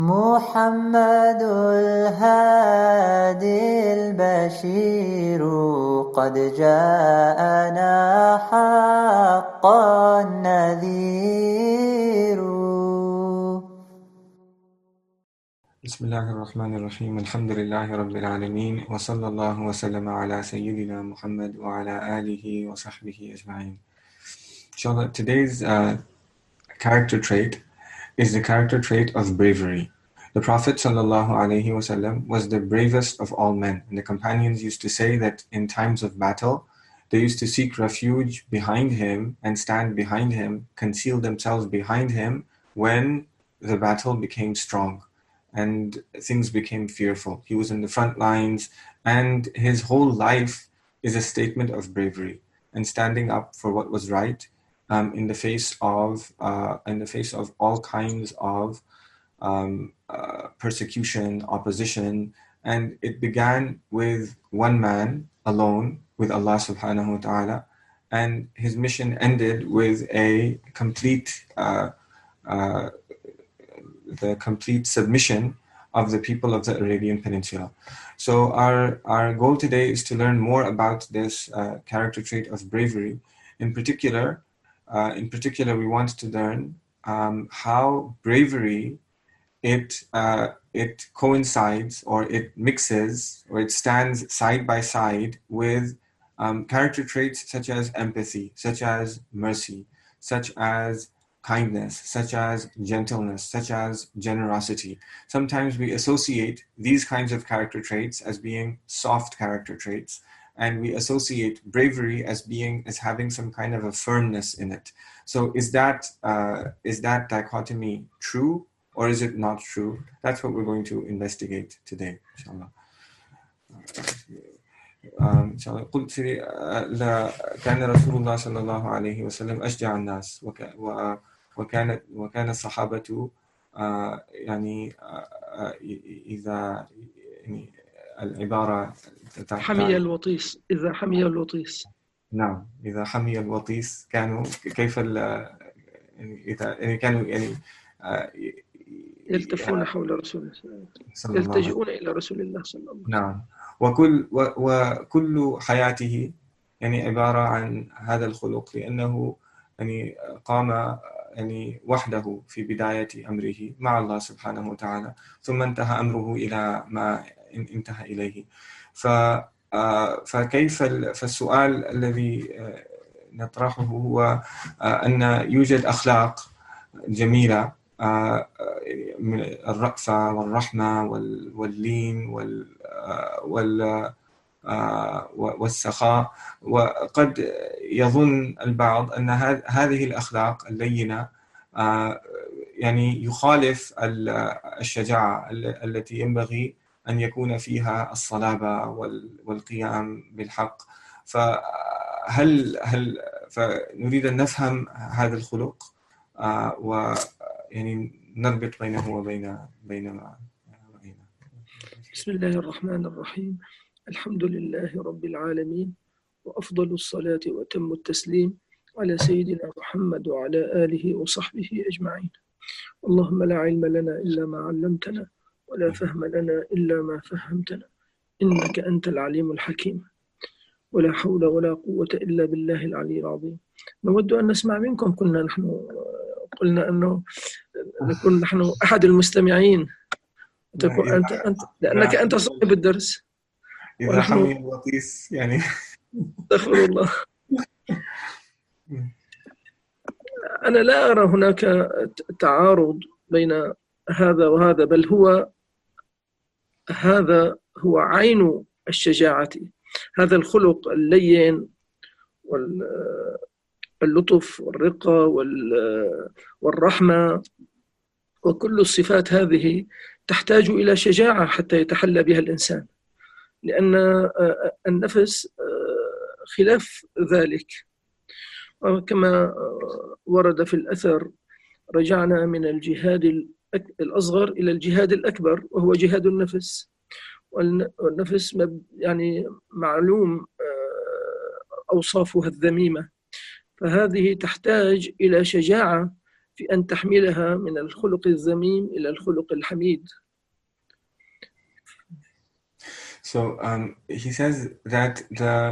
محمد الهادي البشير قد جاءنا حقا نذير. بسم الله الرحمن الرحيم. الحمد لله رب العالمين، وصلى الله وسلم على سيدنا Muhammad وعلى آله وصحبه أجمعين. Inshallah, today's character trait is the character trait of bravery. The Prophet ﷺ was the bravest of all men, and the companions used to say that in times of battle, they used to seek refuge behind him and stand behind him, conceal themselves behind him when the battle became strong and things became fearful. He was in the front lines, and his whole life is a statement of bravery and standing up for what was right in the face of all kinds of persecution, opposition. And it began with one man alone, with Allah subhanahu wa ta'ala, and his mission ended with a complete the complete submission of the people of the Arabian Peninsula. So our goal today is to learn more about this character trait of bravery. In particular, we want to learn how bravery it coincides, or it mixes, or it stands side by side with character traits such as empathy, such as mercy, such as kindness, such as gentleness, such as generosity. Sometimes we associate these kinds of character traits as being soft character traits, and we associate bravery as having some kind of a firmness in it. So is that dichotomy true, or is it not true? That's what we're going to investigate today, inshallah. قلت كان رسول الله صلى الله عليه وسلم أشجع الناس، وكان الصحابة يعني إذا يعني العبارة حمي الوطيس، إذا حمي الوطيس. نعم، إذا حمي الوطيس كانوا كيف كانوا يلتفون حول رسول الله، يلتجئون إلى رسول الله صلى الله عليه وسلم. نعم، وكل حياته يعني عبارة عن هذا الخلق، لأنه يعني قام يعني وحده في بداية أمره مع الله سبحانه وتعالى، ثم انتهى أمره إلى ما انتهى إليه. فالسؤال الذي نطرحه هو أن يوجد أخلاق جميلة من الرأفة والرحمة واللين والسخاء، وقد يظن البعض أن هذه الأخلاق اللينة يعني يخالف الشجاعة التي ينبغي أن يكون فيها الصلابة والقيام بالحق. فنريد أن نفهم هذا الخلق ويعني نربط بينه وبين ما رأينا. بسم الله الرحمن الرحيم. الحمد لله رب العالمين، وأفضل الصلاة وأتم التسليم على سيدنا محمد وعلى آله وصحبه أجمعين. اللهم لا علم لنا إلا ما علمتنا، ولا فهم لنا إلا ما فهمتنا، إنك أنت العليم الحكيم، ولا حول ولا قوة إلا بالله العلي العظيم. نود أن نسمع منكم. قلنا أنه نكون نحن أحد المستمعين، تكون أنت لأنك أنت صاحب الدرس. إذا حمي الوطيس يعني استغفر الله. أنا لا أرى هناك تعارض بين هذا وهذا، بل هذا هو عين الشجاعة، هذا الخلق اللين واللطف والرقة والرحمة، وكل الصفات هذه تحتاج إلى شجاعة حتى يتحلى بها الإنسان، لأن النفس خلاف ذلك. كما ورد في الأثر: رجعنا من الجهاد الأصغر إلى الجهاد الأكبر، وهو جهاد النفس. والنفس يعني معلوم أوصافها الذميمة، فهذه تحتاج إلى شجاعة في أن تحملها من الخلق الذميم إلى الخلق الحميد. So he says that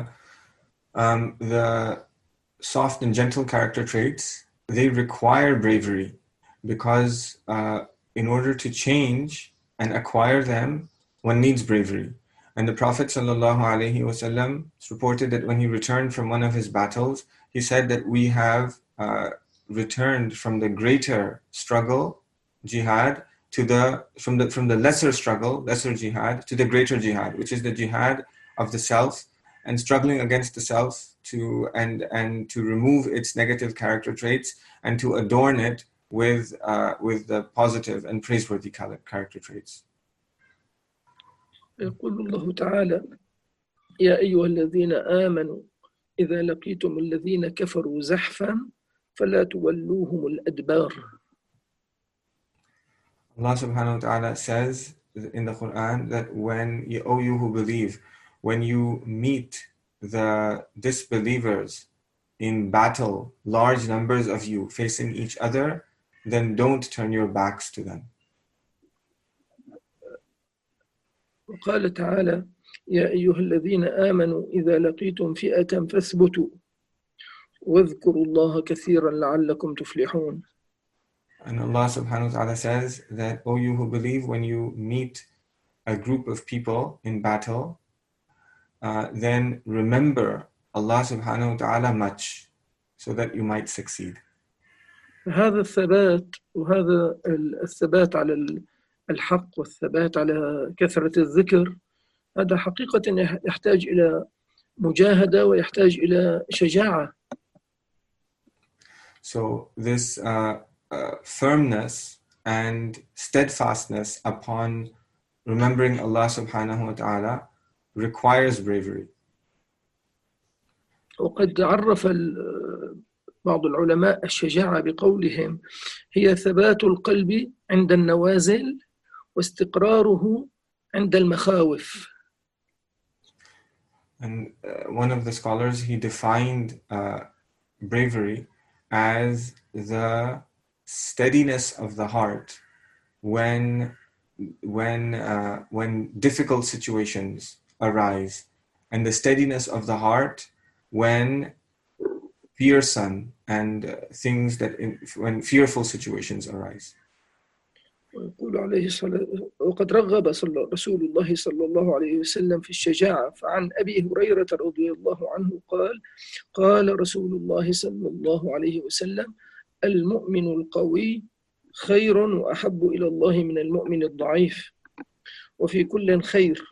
the soft and gentle character traits, they require bravery, because in order to change and acquire them, one needs bravery. And the Prophet ﷺ, it's reported that when he returned from one of his battles, he said that we have returned from the greater struggle, jihad, from the lesser struggle, lesser jihad, to the greater jihad, which is the jihad of the self, and struggling against the self to remove its negative character traits and to adorn it with the positive and praiseworthy character traits. يقول الله تعالى: يا أيها الذين آمنوا إذا لقيتم الذين كفروا زحفا فلا تولوهم الأدبار. Allah subhanahu wa ta'ala says in the Quran that O you who believe, when you meet the disbelievers in battle, large numbers of you facing each other, then don't turn your backs to them. وقال تعالى: يا أيها الذين آمنوا إذا لقيتم فئة فاثبتوا واذكروا الله كثيرا لعلكم تفلحون. And Allah subhanahu wa ta'ala says that, O you who believe, when you meet a group of people in battle, then remember Allah subhanahu wa ta'ala much, so that you might succeed. هذا الثبات، وهذا الثبات على الحق والثبات على كثرة الذكر، هذا حقيقة يحتاج إلى مجاهدة ويحتاج إلى شجاعة. So this firmness and steadfastness upon remembering Allah subhanahu wa ta'ala requires bravery. وقد عرف بعض العلماء الشجاعة بقولهم: هي ثبات القلب عند النوازل واستقراره عند المخاوف. And one of the scholars, he defined bravery as the steadiness of the heart when difficult situations arise, and the steadiness of the heart when fearsome and when fearful situations arise. ويقول عليه الصلاة وقد رغب رسول الله صلى الله عليه وسلم في الشجاعة. فعن أبي هريرة رضي الله عنه قال رسول الله صلى الله عليه وسلم: المؤمن القوي خير وأحب إلى الله من المؤمن الضعيف، وفي كل خير،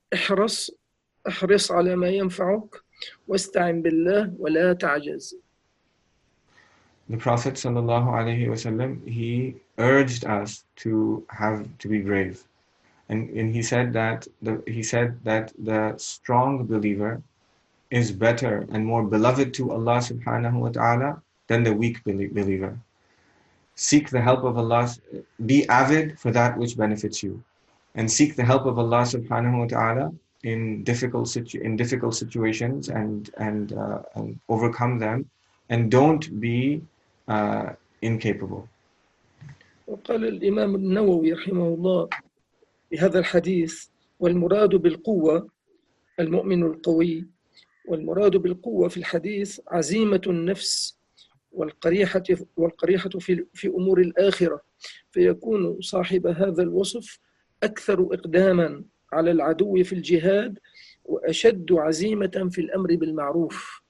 احرص على ما ينفعك واستعن بالله ولا تعجز. The Prophet sallallahu alaihi wasallam, he urged us to be brave, and he said that the strong believer is better and more beloved to Allah subhanahu wa ta'ala than the weak believer. Seek the help of Allah, be avid for that which benefits you, and seek the help of Allah subhanahu wa ta'ala in difficult situations and overcome them, and don't be incapable. وقال الإمام النووي رحمه الله بهذا الحديث: والمراد بالقوة المؤمن القوي، والمراد بالقوة في الحديث عزيمة النفس والقريحة في أمور الآخرة، فيكون صاحب هذا الوصف أكثر إقداما على العدو في الجهاد وأشد عزيمة في الأمر بالمعروف.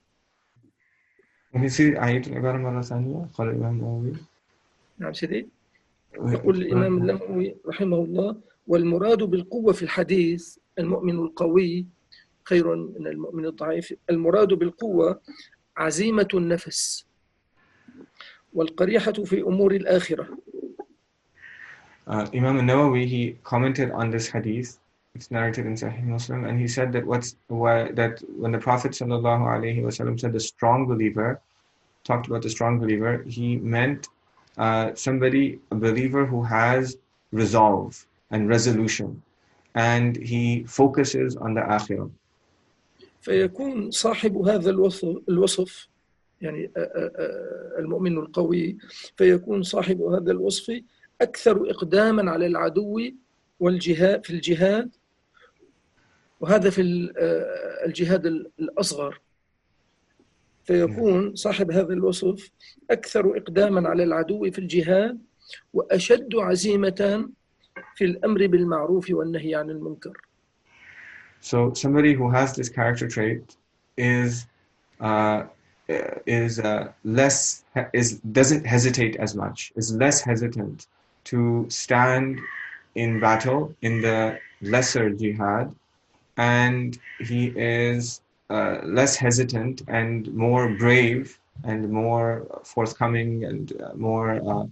آية العبارة مرة ثانية. قال الإمام النووي. نعم سيدي. يقول الإمام النووي رحمه الله: والمراد بالقوة في الحديث المؤمن القوي خير من المؤمن الضعيف. المراد بالقوة عزيمة النفس والقريحة في أمور الآخرة. Imam al-Nawawi, he commented on this hadith. It's narrated in Sahih Muslim, and he said that when the Prophet sallallahu alaihi wasallam said the strong believer, talked about the strong believer, he meant a believer who has resolve and resolution, and he focuses on the akhirah. فيكون صاحب هذا الوصف يعني المؤمن القوي، فيكون صاحب هذا الوصف أكثر إقداما على العدو والجهاد في الجهاد، وهذا في الجهاد الأصغر. فيكون صاحب هذا الوصف أكثر إقداما على العدو في الجهاد وأشد عزيمة في الأمر بالمعروف والنهي عن المنكر. So somebody who has this character trait doesn't hesitate as much, is less hesitant to stand in battle in the lesser jihad, and he is less hesitant and more brave and more forthcoming and more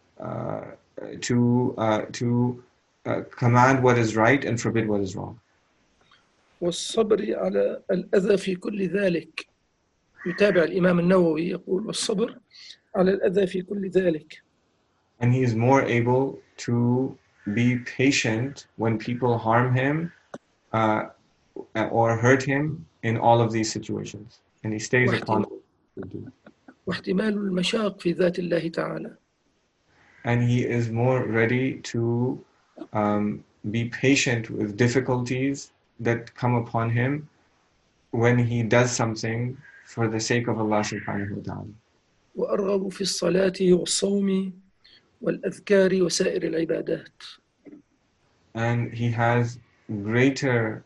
to command what is right and forbid what is wrong. والصبر على الأذى في كل ذلك. يتابع الإمام النووي يقول والصبر على الأذى في كل ذلك. And he is more able to be patient when people harm him or hurt him in all of these situations. And he stays upon it. واحتمال المشاق في ذات الله تعالى. And he is more ready to be patient with difficulties that come upon him when he does something for the sake of Allah subhanahu wa ta'ala. وأرغب في الصلاة والصوم والأذكار وسائر العبادات. And he has greater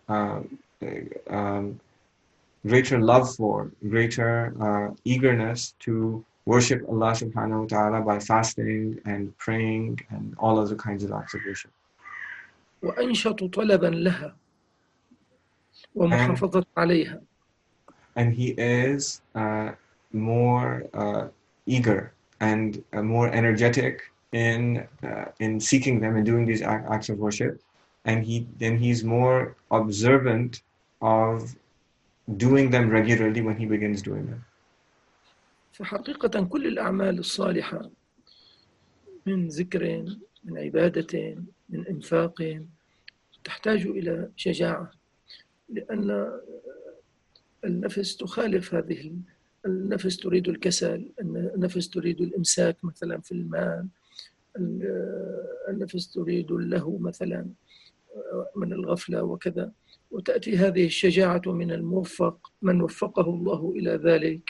love for, greater eagerness to worship Allah subhanahu wa ta'ala by fasting and praying and all other kinds of acts of worship. وأنشط طلبا لها ومحافظة عليها. And he is more eager and more energetic in seeking them and doing these acts of worship, and he's more observant of doing them regularly when he begins doing them. فحقيقة كل الأعمال الصالحة من ذكر، من عبادة، من إنفاق تحتاج إلى شجاعة، لأن النفس تخالف هذه. النفس تريد الكسل، النفس تريد الإمساك مثلا في المال، النفس تريد اللهو مثلا من الغفلة وكذا. وتأتي هذه الشجاعة من الموفق، من وفقه الله إلى ذلك،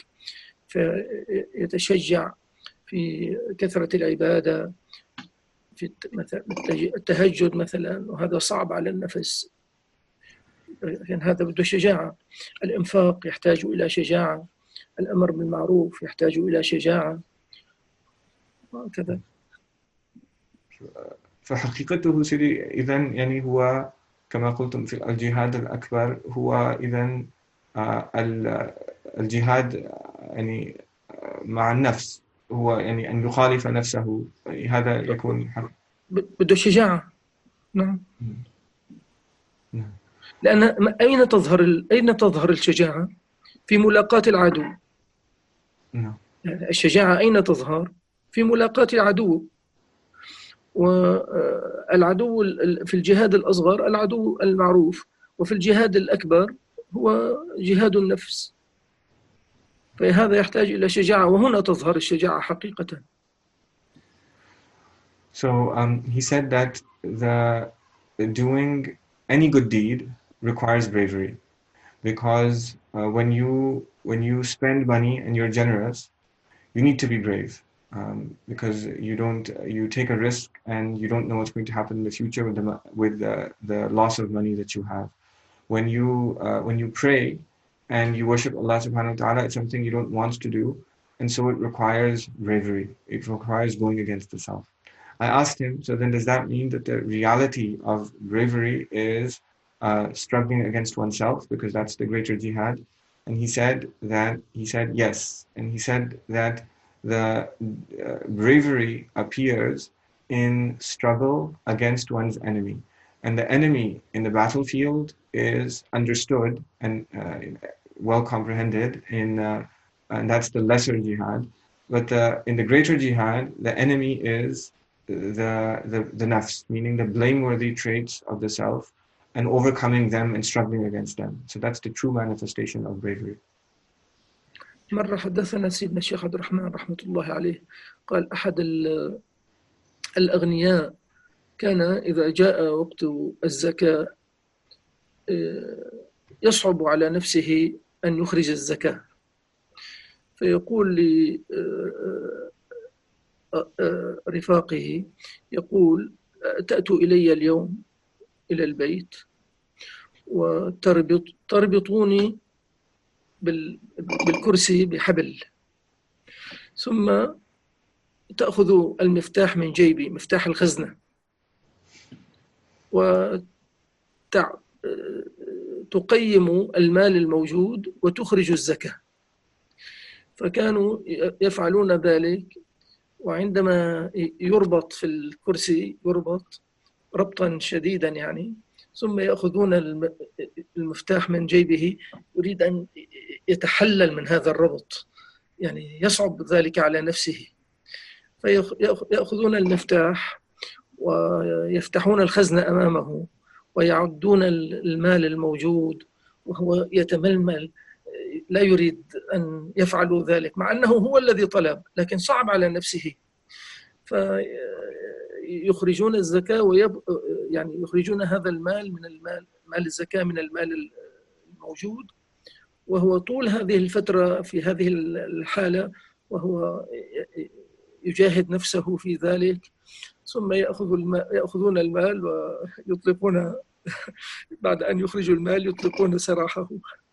فيتشجع في كثرة العبادة، في التهجد مثلا، وهذا صعب على النفس، لكن هذا بده شجاعة. الإنفاق يحتاج إلى شجاعة، الأمر بالمعروف يحتاج إلى شجاعة، وكذا. فحقيقته سيدي إذن يعني هو كما قلتم في الجهاد الأكبر هو إذن الجهاد يعني مع النفس، هو يعني أن يخالف نفسه، هذا يكون بده شجاعة. نعم. لأن أين تظهر الشجاعة؟ في ملاقاة العدو. الشجاعة أين تظهر؟ في ملاقاة العدو. والعدو في الجهاد الأصغر العدو المعروف، وفي الجهاد الأكبر هو جهاد النفس، فهذا يحتاج إلى شجاعة، وهنا تظهر الشجاعة حقيقة. So he said that doing any good deed requires bravery, because when you spend money and you're generous, you need to be brave, because you take a risk and you don't know what's going to happen in the future with the loss of money that you have. When you pray and you worship Allah subhanahu wa ta'ala, it's something you don't want to do, and so it requires bravery. It requires going against the self. I asked him, so then does that mean that the reality of bravery is struggling against oneself, because that's the greater jihad? And he said yes. And he said that the bravery appears in struggle against one's enemy. And the enemy in the battlefield is understood and well comprehended and that's the lesser jihad. But in the greater jihad, the enemy is the nafs, meaning the blameworthy traits of the self, and overcoming them and struggling against them. So that's the true manifestation of bravery. مرة حدثنا سيدنا الشيخ عبد الرحمن رحمة الله عليه، قال أحد الأغنياء كان إذا جاء وقت الزكاة يصعب على نفسه أن يخرج الزكاة، فيقول لرفاقه، يقول: تأتوا إلي اليوم إلى البيت وتربطوني بالكرسي بحبل، ثم تأخذوا المفتاح من جيبي، مفتاح الخزنة، وتقيموا المال الموجود وتخرجوا الزكاة. فكانوا يفعلون ذلك، وعندما يربط في الكرسي يربط ربطا شديدا يعني، ثم يأخذون المفتاح من جيبه، يريد أن يتحلل من هذا الربط، يعني يصعب ذلك على نفسه، فيأخذون المفتاح ويفتحون الخزنة أمامه ويعدون المال الموجود، وهو يتململ، لا يريد أن يفعلوا ذلك مع أنه هو الذي طلب، لكن صعب على نفسه. فيخرجون الزكاة يعني يخرجون هذا المال من مال الزكاة من المال الموجود، وهو طول هذه الفترة في هذه الحالة وهو يجاهد نفسه في ذلك، ثم يأخذون المال ويطلقون بعد أن يخرجوا المال يطلقون سراحه.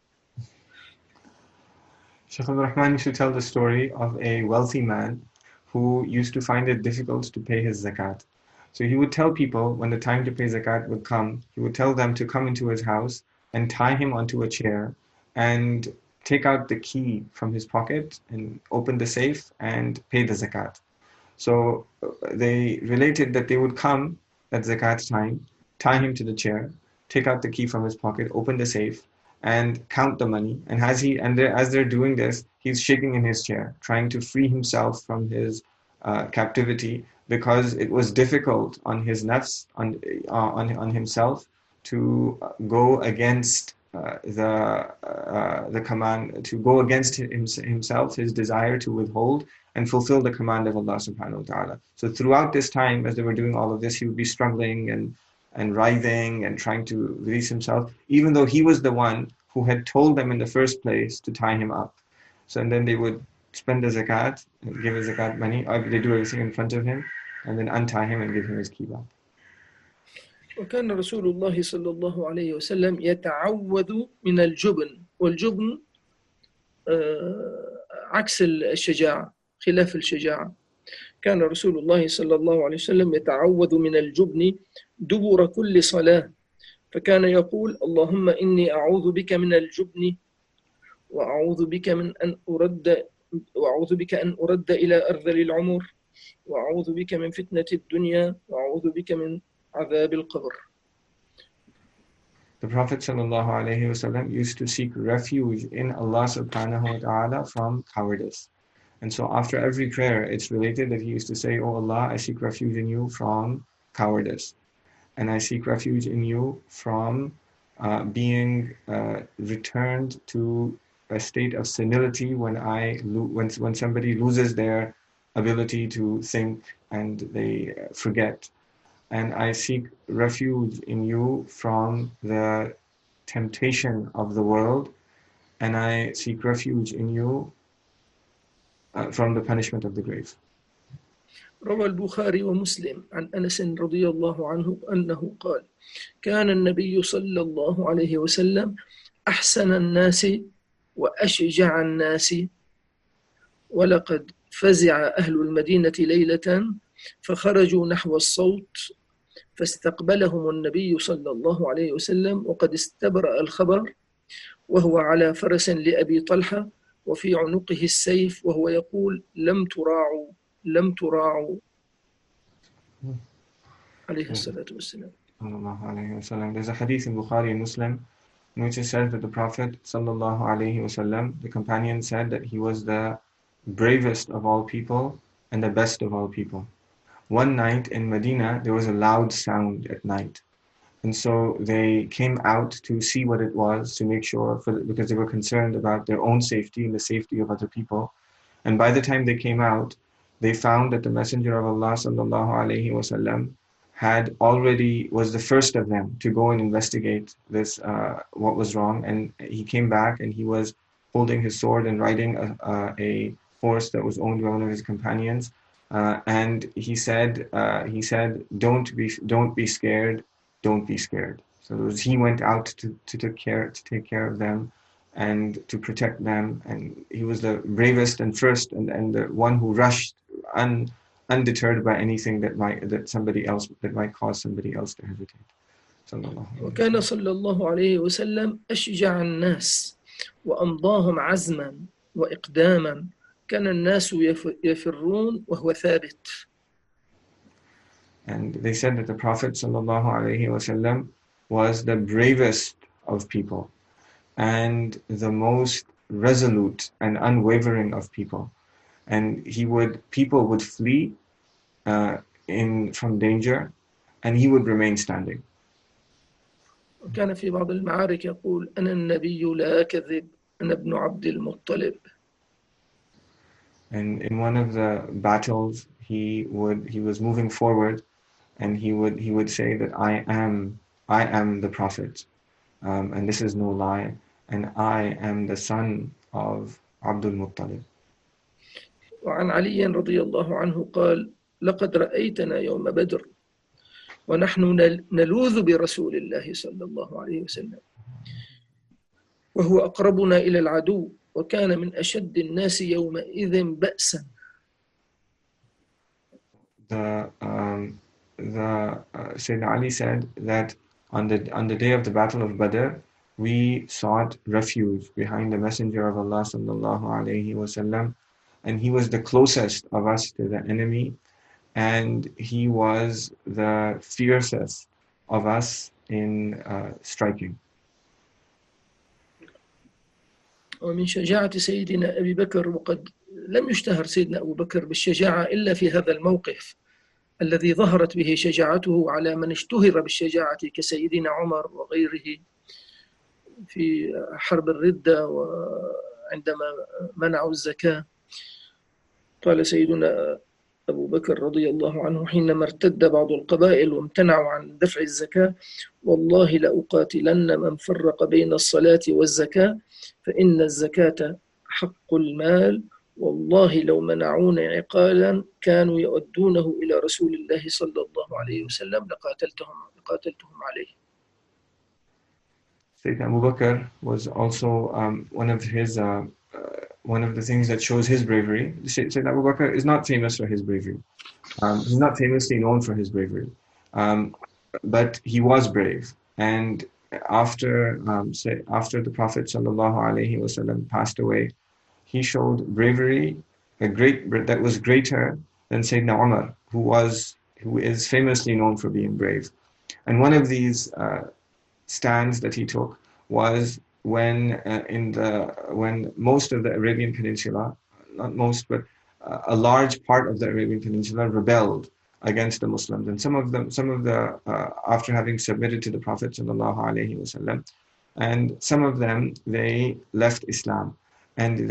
Shaykh Abdul-Rahman used to tell the story of a wealthy man who used to find it difficult to pay his zakat. So he would tell people when the time to pay zakat would come, he would tell them to come into his house and tie him onto a chair and take out the key from his pocket and open the safe and pay the zakat. So they related that they would come at zakat time, tie him to the chair, take out the key from his pocket, open the safe, and count the money. And as they're doing this, he's shaking in his chair, trying to free himself from his captivity, because it was difficult on his nafs, on himself, to go against the command, to go against himself, his desire to withhold and fulfill the command of Allah subhanahu wa ta'ala. So throughout this time, as they were doing all of this, he would be struggling and writhing and trying to release himself, even though he was the one who had told them in the first place to tie him up. So and then they would spend the zakat, give his zakat money, or they do everything in front of him, and then untie him and give him his key back. وكان رسول الله صلى الله عليه وسلم يتعوذ من الجبن، والجبن عكس الشجاعة، خلاف الشجاعة. كان رسول الله صلى الله عليه وسلم يتعوذ من الجبن دبر كل صلاة، فكان يقول: اللهم إني أعوذ بك من الجبن وأعوذ بك أن أرد إلى أرذل العمر، وأعوذ بك من فتنة الدنيا، وأعوذ بك من عذاب القبر. The Prophet ﷺ used to seek refuge in Allah subhanahu wa ta'ala from cowardice. And so after every prayer, it's related that he used to say, "Oh Allah, I seek refuge in you from cowardice. And I seek refuge in you from being returned to a state of senility when somebody loses their ability to think and they forget. And I seek refuge in you from the temptation of the world, and I seek refuge in you from the punishment of the grave." روى البخاري ومسلم عن أنس رضي الله عنه أنه قال: كان النبي صلى الله عليه وسلم أحسن الناس وأشجع الناس، ولقد فزع أهل المدينة ليلة فخرجوا نحو الصوت فاستقبلهم النبي صلى الله عليه وسلم وقد استبرأ الخبر، وهو على فرس لأبي طلحة وفي عنقه السيف، وهو يقول: لم تراعوا عليه الصلاة والسلام. There's a hadith in Bukhari and Muslim in which it says that the Prophet sallallahu alaihi wasallam, the companion, said that he was the bravest of all people and the best of all people. One night in Medina, there was a loud sound at night, And so they came out to see what it was, to make sure, because they were concerned about their own safety and the safety of other people. And by the time they came out, they found that the Messenger of Allah sallallahu alaihi wasallam was the first of them to go and investigate this, what was wrong. And he came back and he was holding his sword and riding a horse that was owned by one of his companions. And he said, don't be scared, don't be scared. So he went out to take care of them and to protect them. And he was the bravest and first and the one who rushed undeterred by anything that might cause somebody else to hesitate. وكان صلى الله عليه وسلم أشجع الناس وأمضاهم عزما وإقداما. كان الناس يفرون وهو ثابت. And they said that the Prophet sallallahu alaihi wasallam was the bravest of people and the most resolute and unwavering of people. And people would flee from danger, and he would remain standing. وكان في بعض المعارك يقول أنا النبي لا أكذب أنا ابن عبد المطلب. And in one of the battles, he was moving forward, and he would say that I am the Prophet, and this is no lie, and I am the son of Abdul Muttalib. وعن علي رضي الله عنه قال لقد رأيتنا يوم بدر ونحن نلوذ برسول الله صلى الله عليه وسلم وهو أقربنا إلى العدو وكان من أشد الناس يومئذ بأسا. Sayyidina Ali said that on the day of the Battle of Badr, we sought refuge behind the Messenger of Allah sallallahu alaihi wasallam, and he was the closest of us to the enemy, and he was the fiercest of us in striking. ومن شجاعة سيدنا أبي بكر، وقد لم يشتهر سيدنا أبو بكر بالشجاعة إلا في هذا الموقف الذي ظهرت به شجاعته على من اشتهر بالشجاعة كسيدنا عمر وغيره في حرب الردة وعندما منعوا الزكاة. قال سيدنا أبو بكر رضي الله عنه حينما ارتد بعض القبائل وامتنعوا عن دفع الزكاة: والله لأقاتلن من فرق بين الصلاة والزكاة فإن الزكاة حق المال، والله لو منعون عقالا كانوا يؤدونه إلى رسول الله صلى الله عليه وسلم لقاتلتهم عليه. Sayyidina Abu Bakr was also one of the things that shows his bravery. Sayyidina Abu Bakr is not famous for his bravery. He's not famously known for his bravery. But he was brave. And after the Prophet ﷺ passed away, he showed bravery that was greater than Sayyidina Umar, who is famously known for being brave. And one of these stands that he took was when most of the Arabian Peninsula, not most, but a large part of the Arabian Peninsula rebelled against the Muslims, and some of the after having submitted to the Prophet ﷺ, and some of them they left Islam, and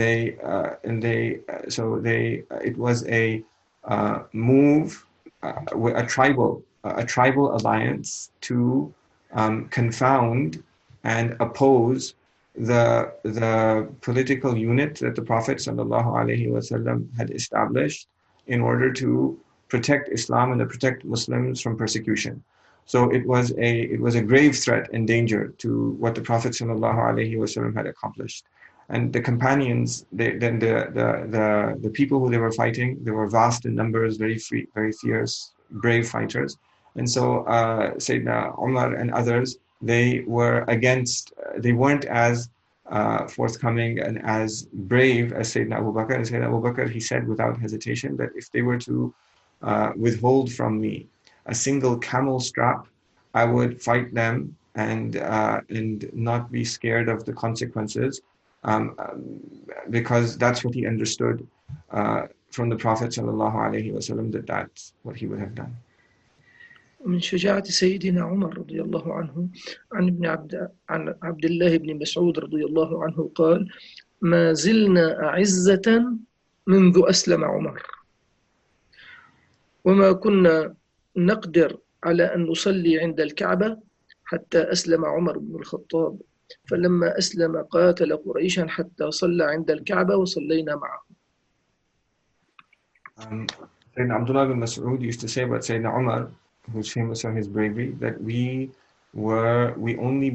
it was a move, a tribal alliance to confound and oppose the political unit that the Prophet ﷺ had established in order to protect Islam and to protect Muslims from persecution. So it was a grave threat and danger to what the Prophet ﷺ had accomplished. And the companions, the people who they were fighting, they were vast in numbers, very fierce, brave fighters. And so Sayyidina Umar and others, they weren't as forthcoming and as brave as Sayyidina Abu Bakr. And Sayyidina Abu Bakr, he said without hesitation that if they were to withhold from me a single camel strap, I would fight them and not be scared of the consequences, because that's what he understood from the Prophet ﷺ, that that's what he would have done. من شجاعة سيدنا عمر رضي الله عنه عن عبد الله بن مسعود رضي الله عنه قال: ما زلنا أعزة منذ أسلم عمر، وما كنا نقدر على أن نصلي عند الكعبة حتى أسلم عمر بن الخطاب، فلما أسلم قاتل قريشا حتى صلى عند الكعبة وصلينا معه. Sayyidina Abdullah bin Mas'ud used to say about Sayyidina Umar, who's famous for his bravery, that we only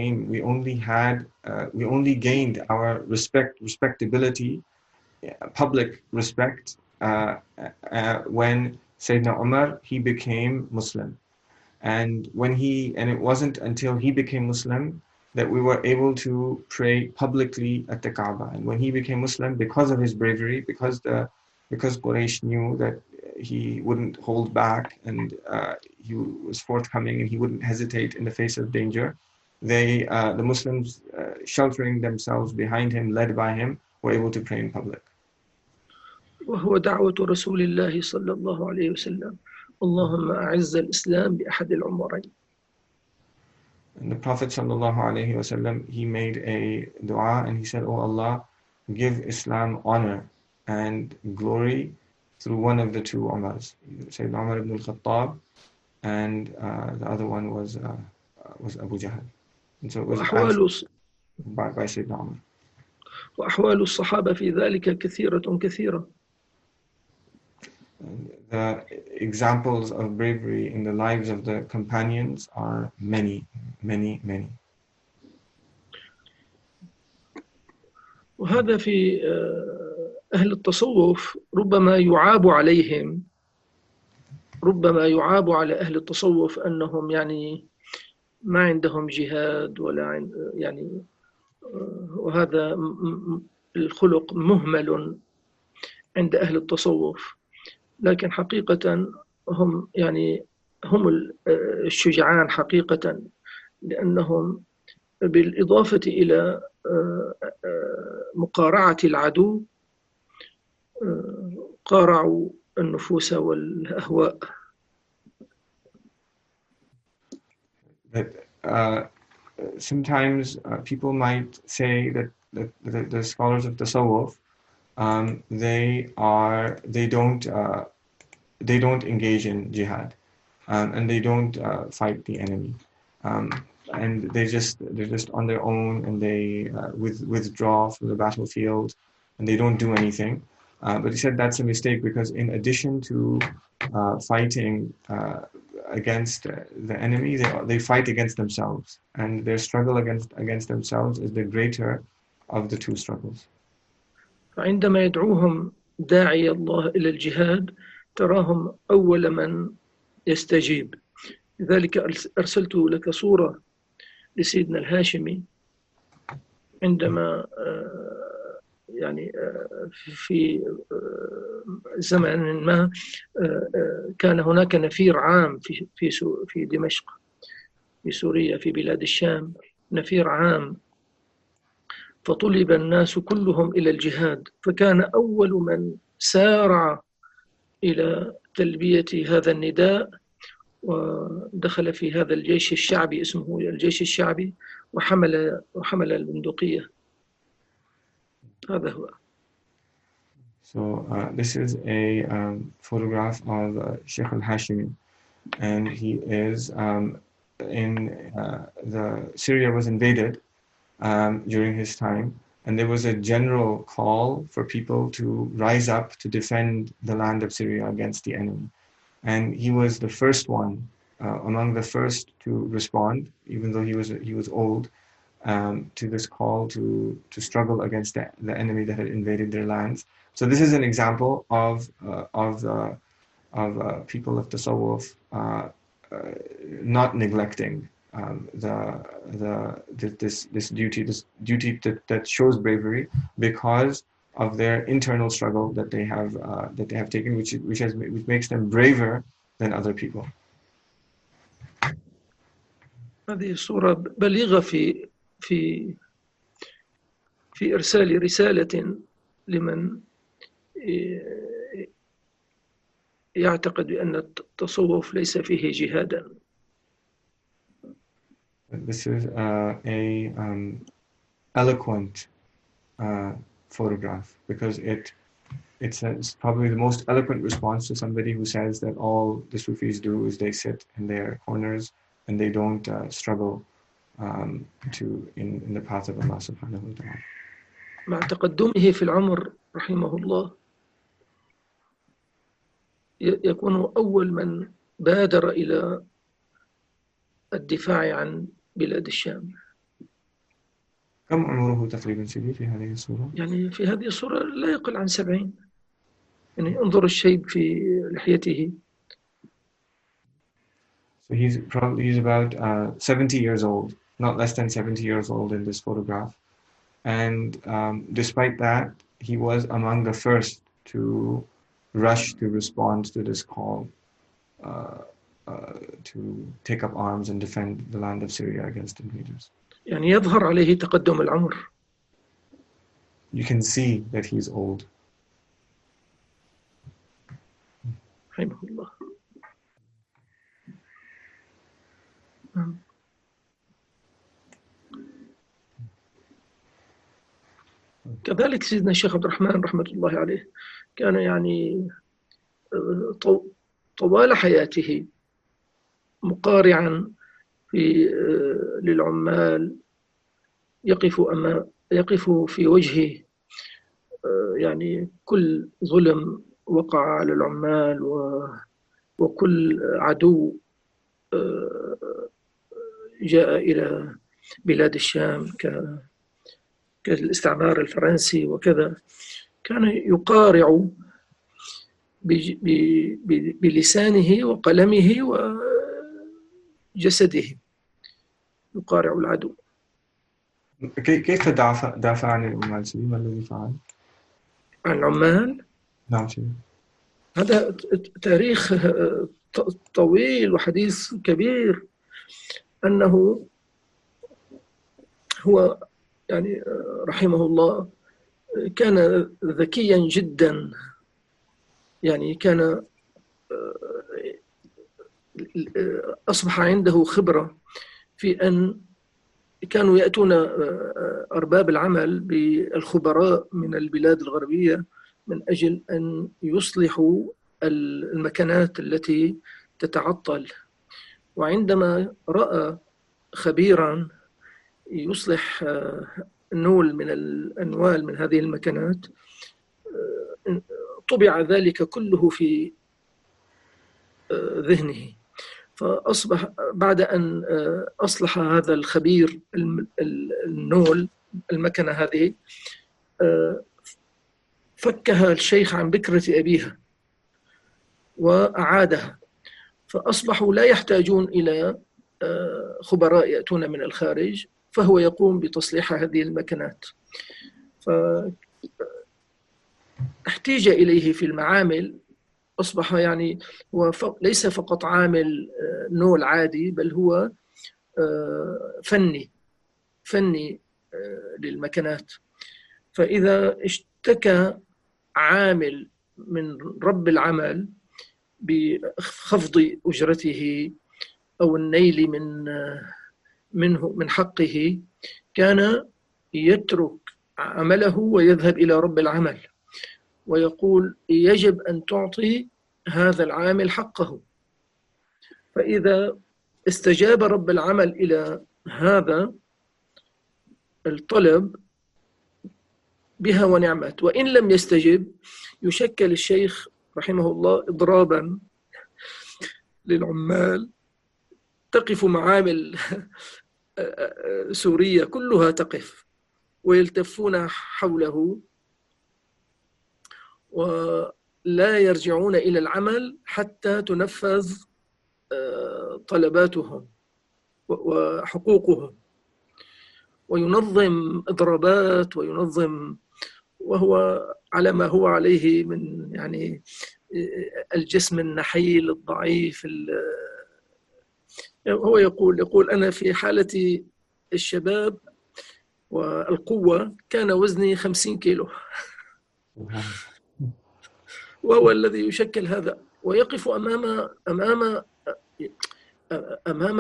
gained our respectability, public respect, when Sayyidina Umar, he became Muslim. And it wasn't until he became Muslim that we were able to pray publicly at the Kaaba. And when he became Muslim, because of his bravery, because Quraysh knew that he wouldn't hold back and he was forthcoming and he wouldn't hesitate in the face of danger, the Muslims sheltering themselves behind him, led by him, were able to pray in public. وهو دعوة رسول الله صلى الله عليه وسلم: اللهم أعز الإسلام بأحد العمرين. And the Prophet sallallahu alaihi wasallam, he made a dua and he said, "Oh Allah, give Islam honor and glory through one of the two Umars." Sayyidina Umar ibn al-Khattab, and the other one was Abu Jahl. And so it was answered by Sayyidina Umar. وأحوال الصحابة في ذلك كثيرة. The examples of bravery in the lives of the companions are many. وهذا في أهل التصوف ربما يعاب على أهل التصوف أنهم يعني ما عندهم جهاد ولا يعني، وهذا الخلق مهمل عند أهل التصوف، لكن حقيقة هم الشجعان حقيقة، لأنهم بالإضافة إلى مقارعة العدو قارعوا النفوس والأهواء. Sometimes people might say that the scholars of Tasawwuf, they don't engage in jihad, and they don't fight the enemy, and they're just on their own, and they withdraw from the battlefield, and they don't do anything. But he said that's a mistake, because in addition to fighting against the enemy, they fight against themselves, and their struggle against themselves is the greater of the two struggles. فعندما يدعوهم داعي الله إلى الجهاد تراهم أول من يستجيب. لذلك أرسلت لك صورة لسيدنا الهاشمي عندما يعني في زمن ما كان هناك نفير عام في دمشق في سوريا في بلاد الشام، نفير عام، فطلب الناس كلهم إلى الجهاد، فكان أول من سارع إلى تلبية هذا النداء ودخل في هذا الجيش الشعبي، اسمه الجيش الشعبي، وحمل البندقية. هذا هو. So this is a photograph of Sheikh al-Hashimi, and he is Syria was invaded during his time, and there was a general call for people to rise up to defend the land of Syria against the enemy. And he was the first one, among the first to respond, even though he was old, to this call to struggle against the enemy that had invaded their lands. So this is an example of people of Tasawwuf not neglecting this duty that shows bravery because of their internal struggle that they have taken, which makes them braver than other people. هذه صورة بليغة في إرسال رسالة لمن يعتقد بأن التصوف ليس فيه جهادا. This is a eloquent photograph, because it's probably the most eloquent response to somebody who says that all the Sufis do is they sit in their corners and they don't struggle in the path of Allah subhanahu wa ta'ala. مع تقدمه في العمر رحمه الله يكون أول من بادر إلى الدفاع عن بلاد الشام. كم عمره تقريبا سيدي في هذه الصورة؟ يعني في هذه الصورة لا يقل عن 70. يعني انظر الشيب في لحيته. So he's about 70 years old, not less than 70 years old in this photograph. And despite that, he was among the first to rush to respond to this call to take up arms and defend the land of Syria against invaders. يعني يظهر عليه تقدم العمر. You can see that he's old. رحمه الله. كذلك سيدنا الشيخ عبد الرحمن رحمة الله عليه كان يعني طوال حياته مقارعا للعمال، يقف في وجهه يعني كل ظلم وقع على العمال وكل عدو جاء إلى بلاد الشام كالاستعمار الفرنسي وكذا، كان يقارع بلسانه وقلمه وجسده، يقارع العدو. كيف دافع عن العمال سيدي؟ ما الذي فعل؟ عن العمال؟ نعم سيدي. هذا تاريخ طويل وحديث كبير، أنه هو يعني رحمه الله كان ذكيا جدا، يعني كان أصبح عنده خبرة في أن كانوا يأتون أرباب العمل بالخبراء من البلاد الغربية من أجل أن يصلحوا المكانات التي تتعطل، وعندما رأى خبيرا يصلح نول من الأنوال من هذه المكانات طبع ذلك كله في ذهنه، فأصبح بعد أن أصلح هذا الخبير النول المكنة هذه فكها الشيخ عن بكرة أبيها وأعادها، فأصبحوا لا يحتاجون إلى خبراء يأتون من الخارج، فهو يقوم بتصليح هذه المكنات. فاحتاج إليه في المعامل، أصبح يعني هو ليس فقط عامل نول عادي، بل هو فني للمكنات. فإذا اشتكى عامل من رب العمل بخفض أجرته أو النيل من حقه، كان يترك عمله ويذهب إلى رب العمل ويقول يجب أن تعطي هذا العامل حقه. فإذا استجاب رب العمل إلى هذا الطلب بها ونعمت، وإن لم يستجب يشكل الشيخ رحمه الله إضرابا للعمال، تقف معامل سورية كلها تقف ويلتفون حوله ولا يرجعون إلى العمل حتى تنفذ طلباتهم وحقوقهم، وينظم إضرابات وينظم، وهو على ما هو عليه من يعني الجسم النحيل الضعيف. هو يقول أنا في حالة الشباب والقوة كان وزني 50 كيلو، وهو الذي يشكل هذا ويقف أمام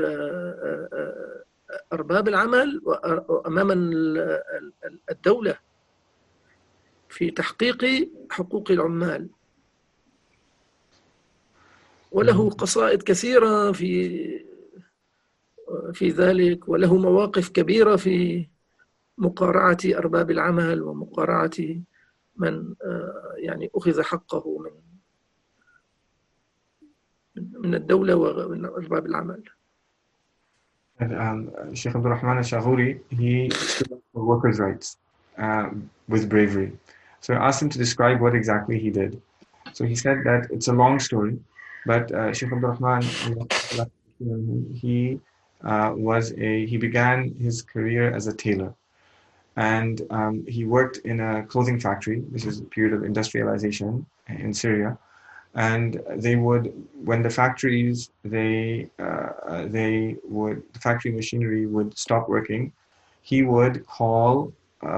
أرباب العمل وأمام الدولة في تحقيق حقوق العمال. وله قصائد كثيرة في ذلك، وله مواقف كبيرة في مقارعة أرباب العمل ومقارعة من يعني أخذ حقه من الدولة ومن أرباب العمل. Sheikh Abdul Rahman al-Shaghuri, he stood up for workers' rights with bravery. So I asked him to describe what exactly he did. So he said that it's a long story, but Sheikh Abdul Rahman, he began his career as a tailor, and he worked in a clothing factory. This is a period of industrialization in Syria. And they would, when the factories, the factory machinery would stop working, they would call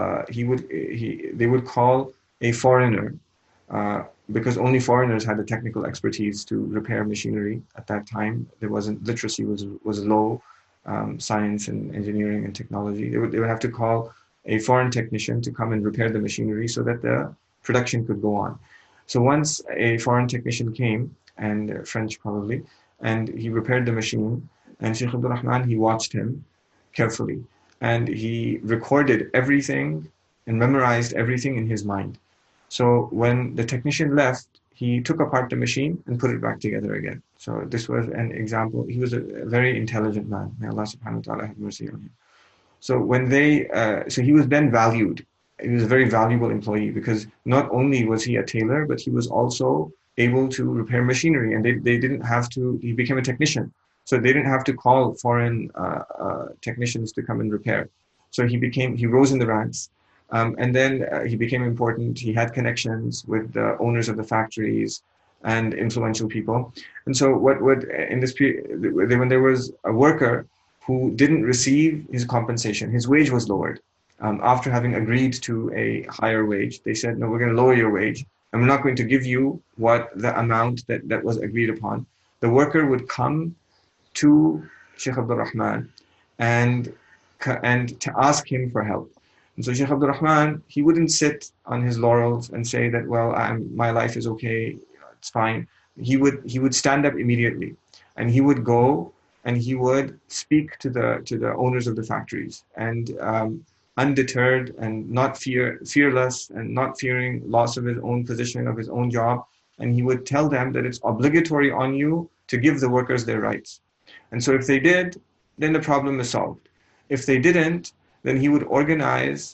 a foreigner, because only foreigners had the technical expertise to repair machinery at that time. Literacy was low, science and engineering and technology. They would have to call a foreign technician to come and repair the machinery so that the production could go on. So once a foreign technician came, and French probably, and he repaired the machine, and Sheikh Abdul Rahman, he watched him carefully, and he recorded everything and memorized everything in his mind. So when the technician left, he took apart the machine and put it back together again. So this was an example. He was a very intelligent man. May Allah subhanahu wa ta'ala have mercy on him. So so he was then valued. He was a very valuable employee, because not only was he a tailor, but he was also able to repair machinery, and they didn't have to, he became a technician. So they didn't have to call foreign technicians to come and repair. So he rose in the ranks, and then he became important. He had connections with the owners of the factories and influential people. And so in this period, when there was a worker who didn't receive his compensation, his wage was lowered. After having agreed to a higher wage, they said, no, we're going to lower your wage, and we're not going to give you the amount that was agreed upon. The worker would come to Sheikh Abdul Rahman and to ask him for help. And so Sheikh Abdul Rahman, he wouldn't sit on his laurels and say that, well, my life is okay, it's fine. He would stand up immediately, and he would go and he would speak to the owners of the factories, and undeterred and not fearless and not fearing loss of his own position, of his own job. And he would tell them that it's obligatory on you to give the workers their rights. And so if they did, then the problem is solved. If they didn't, then he would organize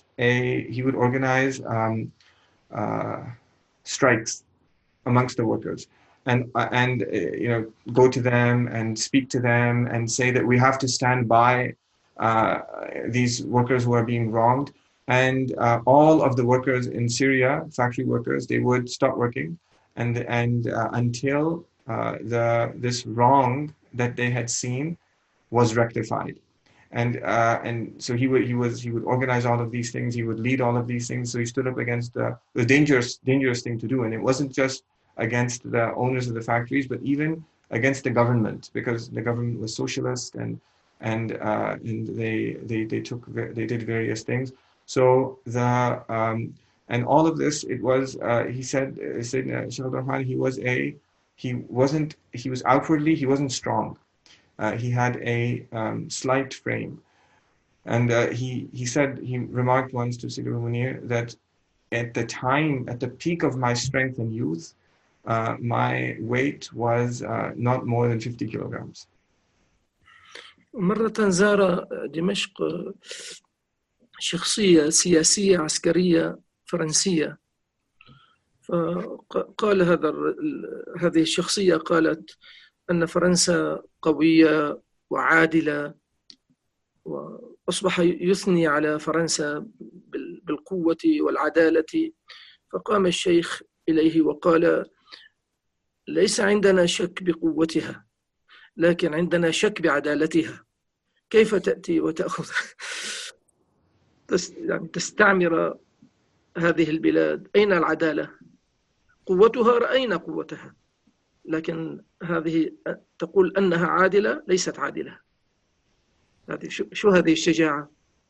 strikes amongst the workers, and go to them and speak to them and say that we have to stand by these workers who are being wronged. And all of the workers in Syria, factory workers, they would stop working, and until this wrong that they had seen was rectified. And so he would organize all of these things. He would lead all of these things. So he stood up against the dangerous thing to do. And it wasn't just against the owners of the factories, but even against the government, because the government was socialist, and they did various things. So and all of this, it was he said Sheikh Abdul Rahman, he was outwardly, he wasn't strong. He had a slight frame, and he said, he remarked once to Sidi Munir that at the peak of my strength and youth, my weight was not more than 50 kilograms. مرة زار دمشق شخصية سياسية عسكرية فرنسية، فقال هذه الشخصية قالت أن فرنسا قوية وعادلة، وأصبح يثني على فرنسا بالقوة والعدالة. فقام الشيخ إليه وقال: ليس عندنا شك بقوتها، لكن عندنا شك بعدالتها. كيف تأتي وتأخذ يعني تستعمر هذه البلاد؟ أين العدالة؟ قوتها رأينا قوتها، لكن هذه تقول أنها عادلة، ليست عادلة. هذه شو هذه الشجاعة؟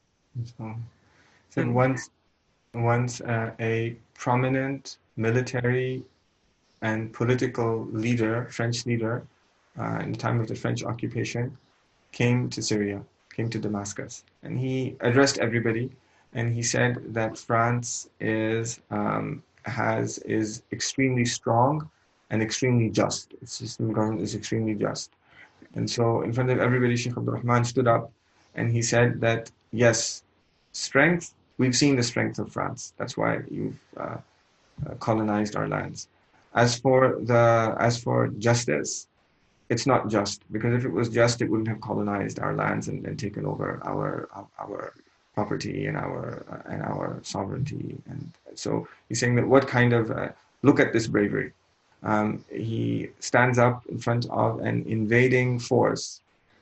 So once a prominent military and political leader, French leader, in the time of the French occupation, came to Syria, came to Damascus, and he addressed everybody, and he said that France is extremely strong and extremely just. Its system of government is extremely just. And so in front of everybody, Sheikh Abdul Rahman stood up and he said that, yes, strength, we've seen the strength of France. That's why you've colonized our lands. As for justice, it's not just, because if it was just, it wouldn't have colonized our lands and taken over our property and our sovereignty. And so he's saying that what kind of look at this bravery. He stands up in front of an invading force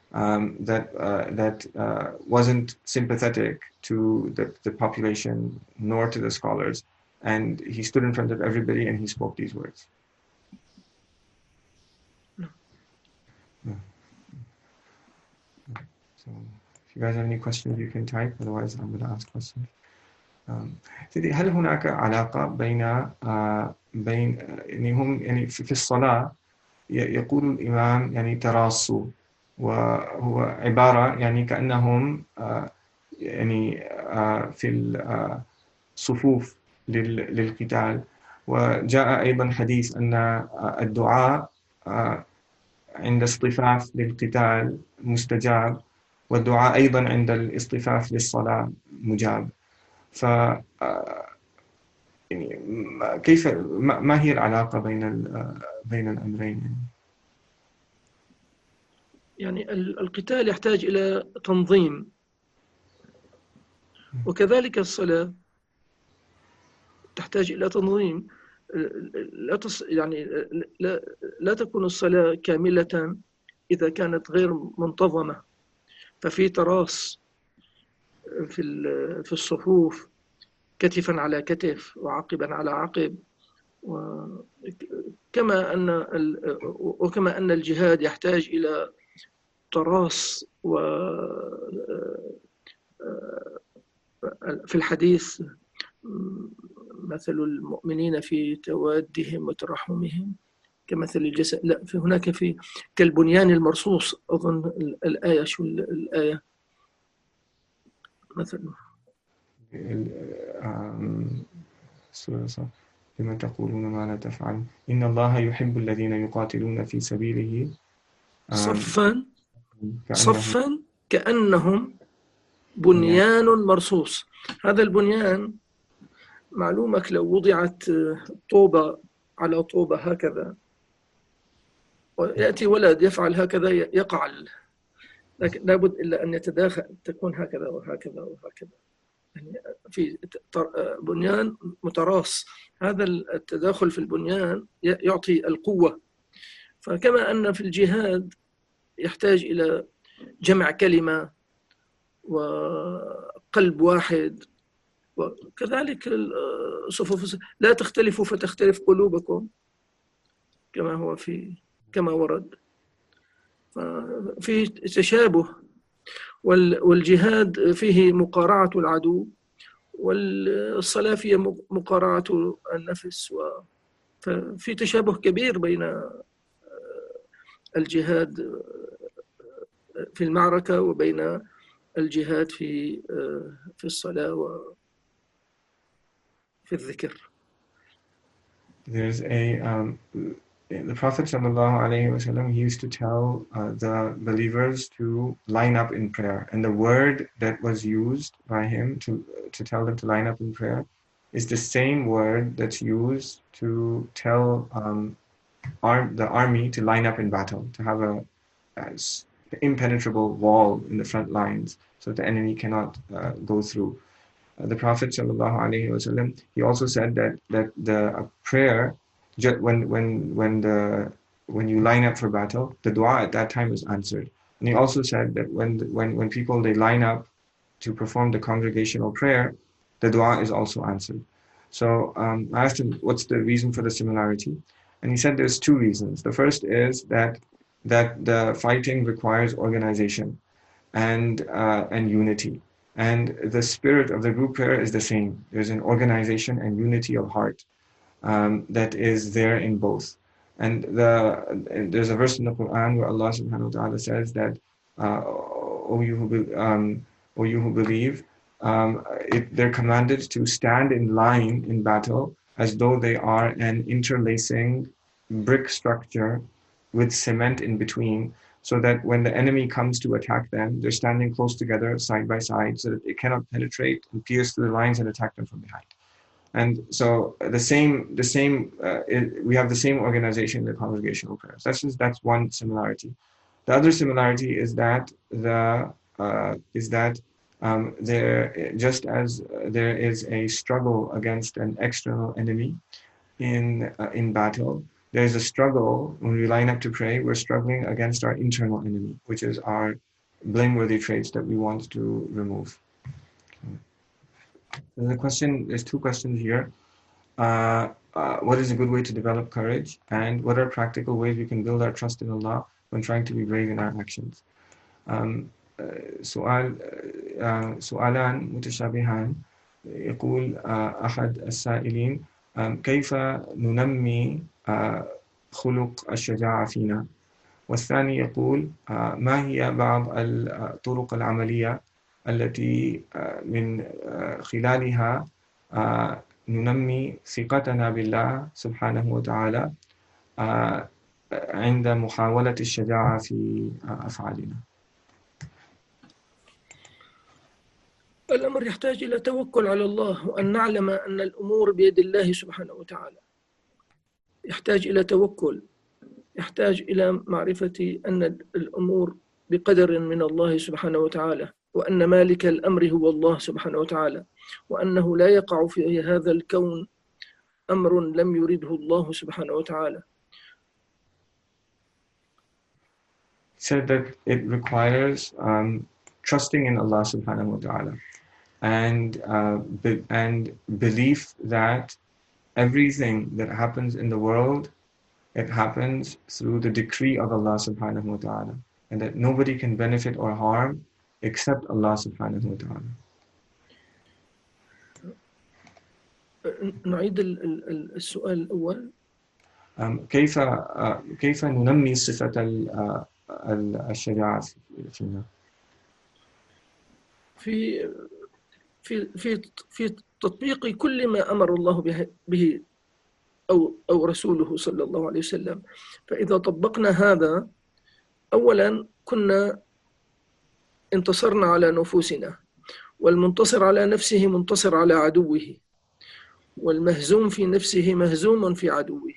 that wasn't sympathetic to the population nor to the scholars, and he stood in front of everybody and he spoke these words. So if you guys have any questions, you can type. Otherwise, I'm going to ask questions. هل هناك علاقة بين يعني هم يعني في الصلاة يقول الإمام يعني تراصوا، وهو عبارة يعني كأنهم يعني في الصفوف للقتال. وجاء أيضا حديث أن الدعاء عند اصطفاف للقتال مستجاب، والدعاء أيضا عند الاصطفاف للصلاة مجاب. ف يعني كيف ما هي العلاقة بين الأمرين؟ يعني القتال يحتاج إلى تنظيم، وكذلك الصلاة تحتاج إلى تنظيم. لا تكون الصلاة كاملة إذا كانت غير منتظمة. ففي تراص في الصفوف، كتفا على كتف وعقبا على عقب، وكما أن الجهاد يحتاج إلى تراص. في الحديث مثل المؤمنين في توادهم وترحمهم كمثل الجسد، لا، في هناك كالبنيان المرصوص. أظن الآية، شو الآية مثلا؟ لما تقولون ما لا تفعل إن الله يحب الذين يقاتلون في سبيله صفا كأنهم بنيان مرصوص. هذا البنيان معلومك لو وضعت طوبة على طوبة هكذا، ويأتي ولد يفعل هكذا يقع، لكن لابد إلا أن يتداخل، تكون هكذا وهكذا وهكذا، يعني في بنيان متراص. هذا التداخل في البنيان يعطي القوة. فكما أن في الجهاد يحتاج إلى جمع كلمة وقلب واحد، وكذلك الصفوف لا تختلفوا فتختلف قلوبكم، كما ورد. في تشابه، والجهاد فيه مقارعة العدو، والصلاة فيها مقارعة النفس. ففي تشابه كبير بين الجهاد في المعركة وبين الجهاد في الصلاة وفي الذكر. There's the Prophet ﷺ, he used to tell the believers to line up in prayer, and the word that was used by him to tell them to line up in prayer is the same word that's used to tell the army to line up in battle, to have an impenetrable wall in the front lines so the enemy cannot go through. The Prophet ﷺ, he also said that the prayer, when you line up for battle, the dua at that time is answered. And he also said that when people they line up to perform the congregational prayer, the dua is also answered. So I asked him, what's the reason for the similarity? And he said there's two reasons. The first is that the fighting requires organization and unity. And the spirit of the group prayer is the same. There's an organization and unity of heart that is there in both. And there's a verse in the Quran where Allah subhanahu wa ta'ala says that, O you who believe, they're commanded to stand in line in battle as though they are an interlacing brick structure with cement in between, so that when the enemy comes to attack them, they're standing close together, side by side, so that it cannot penetrate and pierce through the lines and attack them from behind. And so we have the same organization in the congregational prayers. That's one similarity. The other similarity is that there, just as there is a struggle against an external enemy in battle, there's a struggle when we line up to pray. We're struggling against our internal enemy, which is our blameworthy traits that we want to remove. There's two questions here. What is a good way to develop courage? And what are practical ways we can build our trust in Allah when trying to be brave in our actions? سؤالان متشابهان. يقول أحد السائلين كيف ننمي خلق الشجاعة فينا؟ والثاني يقول ما هي بعض الطرق العملية التي من خلالها ننمي ثقتنا بالله سبحانه وتعالى عند محاولة الشجاعة في أفعالنا؟ الأمر يحتاج إلى توكل على الله، وأن نعلم أن الأمور بيد الله سبحانه وتعالى. يحتاج إلى توكل، يحتاج إلى معرفة أن الأمور بقدر من الله سبحانه وتعالى، وأن مالك الأمر هو الله سبحانه وتعالى، وأنه لا يقع في هذا الكون أمر لم يرده الله سبحانه وتعالى. Said that it requires trusting in Allah subhanahu wa ta'ala and belief that everything that happens in the world, it happens through the decree of Allah subhanahu wa ta'ala, and that nobody can benefit or harm except Allah subhanahu wa ta'ala. نعيد السؤال الأول. كيف ننمي صفة الشجاعة فينا؟ في تطبيق كل ما أمر الله به أو رسوله صلى الله عليه وسلم. فإذا طبقنا هذا، أولا كنا انتصرنا على نفوسنا، والمنتصر على نفسه منتصر على عدوه، والمهزوم في نفسه مهزوم في عدوه.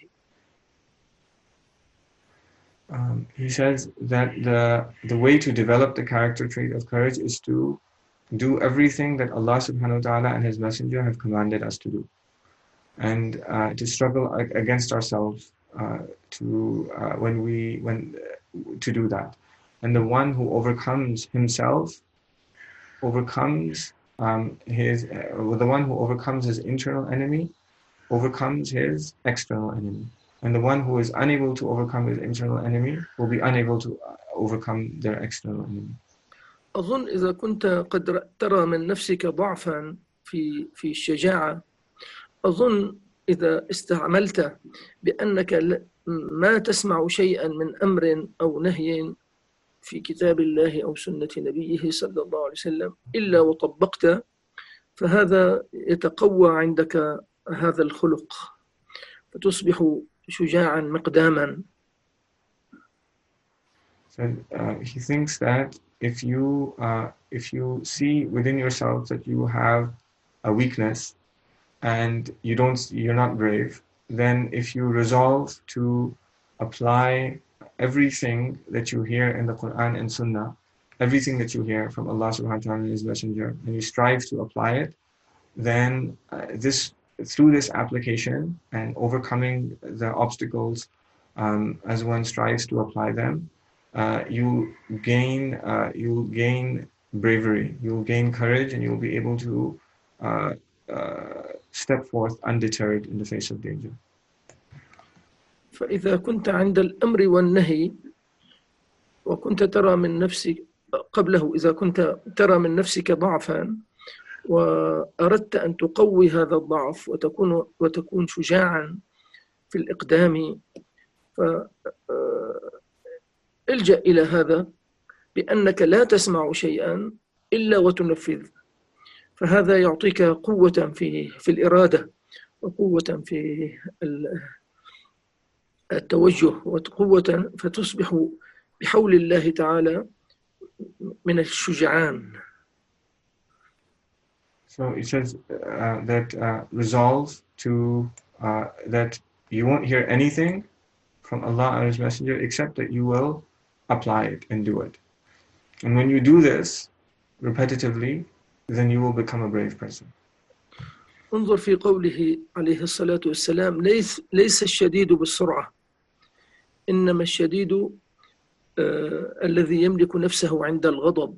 He says that the way to develop the character trait of courage is to do everything that Allah subhanahu wa ta'ala and His Messenger have commanded us to do, and to struggle against ourselves to do that. And the one who overcomes himself overcomes the one who overcomes his internal enemy overcomes his external enemy. And the one who is unable to overcome his internal enemy will be unable to overcome their external enemy. أظن إذا كنت قد ترى من نفسك ضعفا في الشجاعة، أظن إذا استعملت بأنك ما تسمع شيئا من أمر أو نهي في كتاب الله أو سنة نبيه صلى الله عليه وسلم إلا وطبقت، فهذا يتقوى عندك هذا الخلق، فتصبح شجاعا مقداما. So he thinks that if you see within yourself that you have a weakness and you're not brave, then if you resolve to apply everything that you hear in the Quran and Sunnah, everything that you hear from Allah subhanahu wa ta'ala and His Messenger, and you strive to apply it, then through this application and overcoming the obstacles as one strives to apply them, you'll gain bravery, you'll gain courage, and you'll be able to step forth undeterred in the face of danger. فإذا كنت عند الأمر والنهي وكنت ترى من نفسك قبله، إذا كنت ترى من نفسك ضعفا وأردت أن تقوي هذا الضعف وتكون شجاعا في الإقدام، فالجأ إلى هذا بأنك لا تسمع شيئا إلا وتنفذ، فهذا يعطيك قوة في الإرادة وقوة في التوجه وقوة، فتصبح بحول الله تعالى من الشجعان. So it says that resolve to that you won't hear anything from Allah or His Messenger except that you will apply it and do it. And when you do this repetitively, then you will become a brave person. انظر في قوله عليه الصلاة والسلام: ليس الشديد بالسرعة، إنما الشديد الذي يملك نفسه عند الغضب.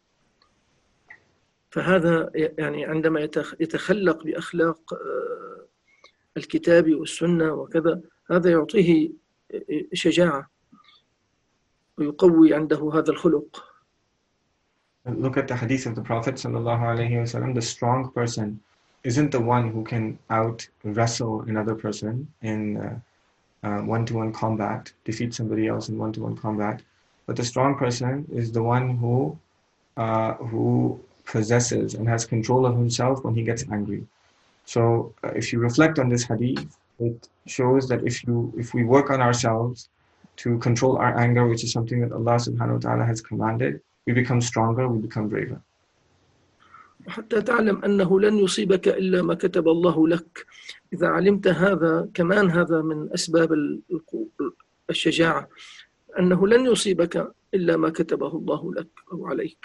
فهذا يعني عندما يتخلق بأخلاق الكتاب والسنة وكذا، هذا يعطيه شجاعة ويقوي عنده هذا الخلق. Look at the hadith of the Prophet sallallahu alaihi wasallam. The strong person isn't the one who can out wrestle another person in one-to-one combat, defeat somebody else in one-to-one combat, but the strong person is the one who possesses and has control of himself when he gets angry. So if you reflect on this hadith, it shows that if we work on ourselves to control our anger, which is something that Allah subhanahu wa ta'ala has commanded, we become stronger, we become braver. حتى تعلم أنه لن يصيبك إلا ما كتب الله لك. إذا علمت هذا، كمان هذا من أسباب الشجاعة، أنه لن يصيبك إلا ما كتبه الله لك أو عليك.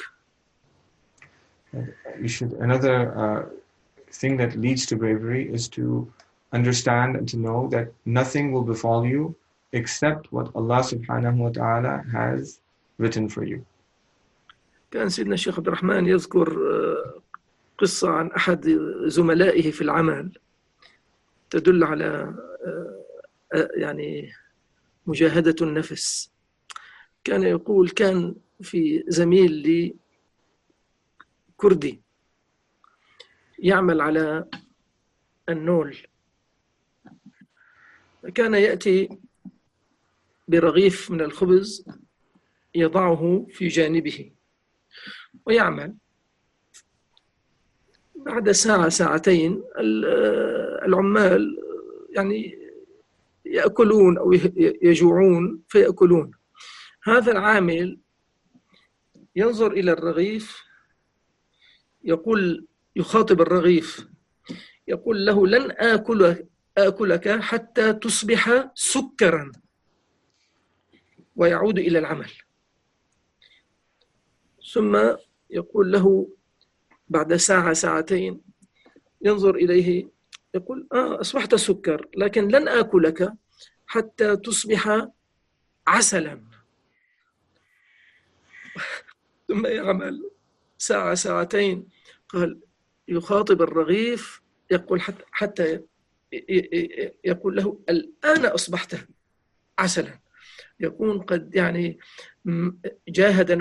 Another thing that leads to bravery is to understand and to know that nothing will befall you except what Allah subhanahu wa ta'ala has written for you. كان سيدنا الشيخ عبد الرحمن يذكر قصة عن أحد زملائه في العمل تدل على يعني مجاهدة النفس. كان يقول: كان في زميل لي كردي يعمل على النول، كان يأتي برغيف من الخبز يضعه في جانبه ويعمل. بعد ساعة ساعتين العمال يعني يأكلون أو يجوعون فيأكلون. هذا العامل ينظر إلى الرغيف، يخاطب الرغيف، يقول له: لن آكلك حتى تصبح سكرا، ويعود إلى العمل. ثم يقول له بعد ساعة ساعتين، ينظر إليه يقول: أصبحت سكر، لكن لن آكلك حتى تصبح عسلا. ثم يعمل ساعة ساعتين، قال يخاطب الرغيف، يقول حتى يقول له: الآن أصبحت عسلا. يكون قد يعني جاهد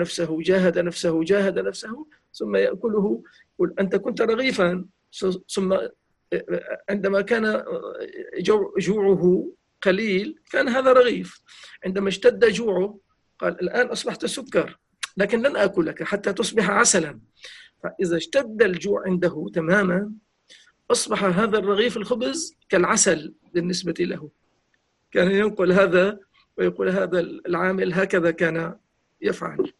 نفسه ثم يأكله. يقول: أنت كنت رغيفا، ثم عندما كان جوعه قليل كان هذا رغيف، عندما اشتد جوعه قال: الآن أصبحت سكر، لكن لن آكلك حتى تصبح عسلا. فإذا اشتد الجوع عنده تماما أصبح هذا الرغيف الخبز كالعسل بالنسبة له. كان ينقل هذا ويقول هذا العامل هكذا كان يفعل.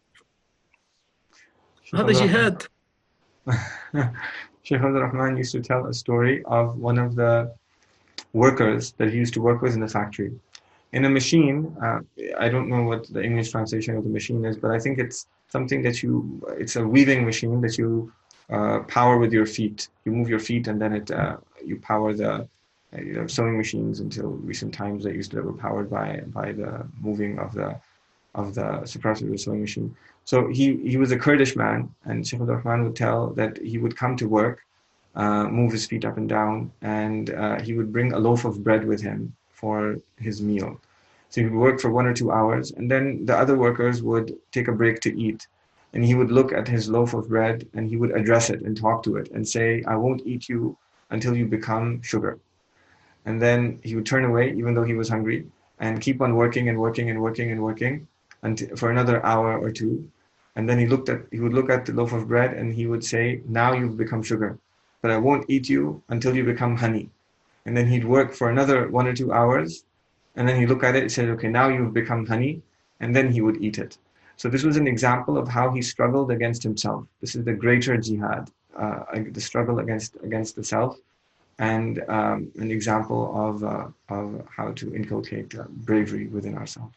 هذا جهاد. Sheikh Abdul Rahman used to tell a story of one of the workers that he used to work with in the factory. In a machine, I don't know what the English translation of the machine is, but I think it's something that it's a weaving machine that you power with your feet. You move your feet and then you power the sewing machines. Until recent times they used to be powered by the moving of the suppressor of the sewing machine. So he was a Kurdish man, and Sheikh Abdul Rahman would tell that he would come to work, move his feet up and down, and he would bring a loaf of bread with him for his meal. So he would work for 1 or 2 hours, and then the other workers would take a break to eat. And he would look at his loaf of bread and he would address it and talk to it and say, I won't eat you until you become sugar. And then he would turn away, even though he was hungry, and keep on working and working and working and working until, for another hour or two. And then he would look at the loaf of bread and he would say, now you've become sugar, but I won't eat you until you become honey. And then he'd work for another 1 or 2 hours, and then he'd look at it and say, okay, now you've become honey, and then he would eat it. So this was an example of how he struggled against himself. This is the greater jihad, the struggle against the self, and an example of how to inculcate bravery within ourselves.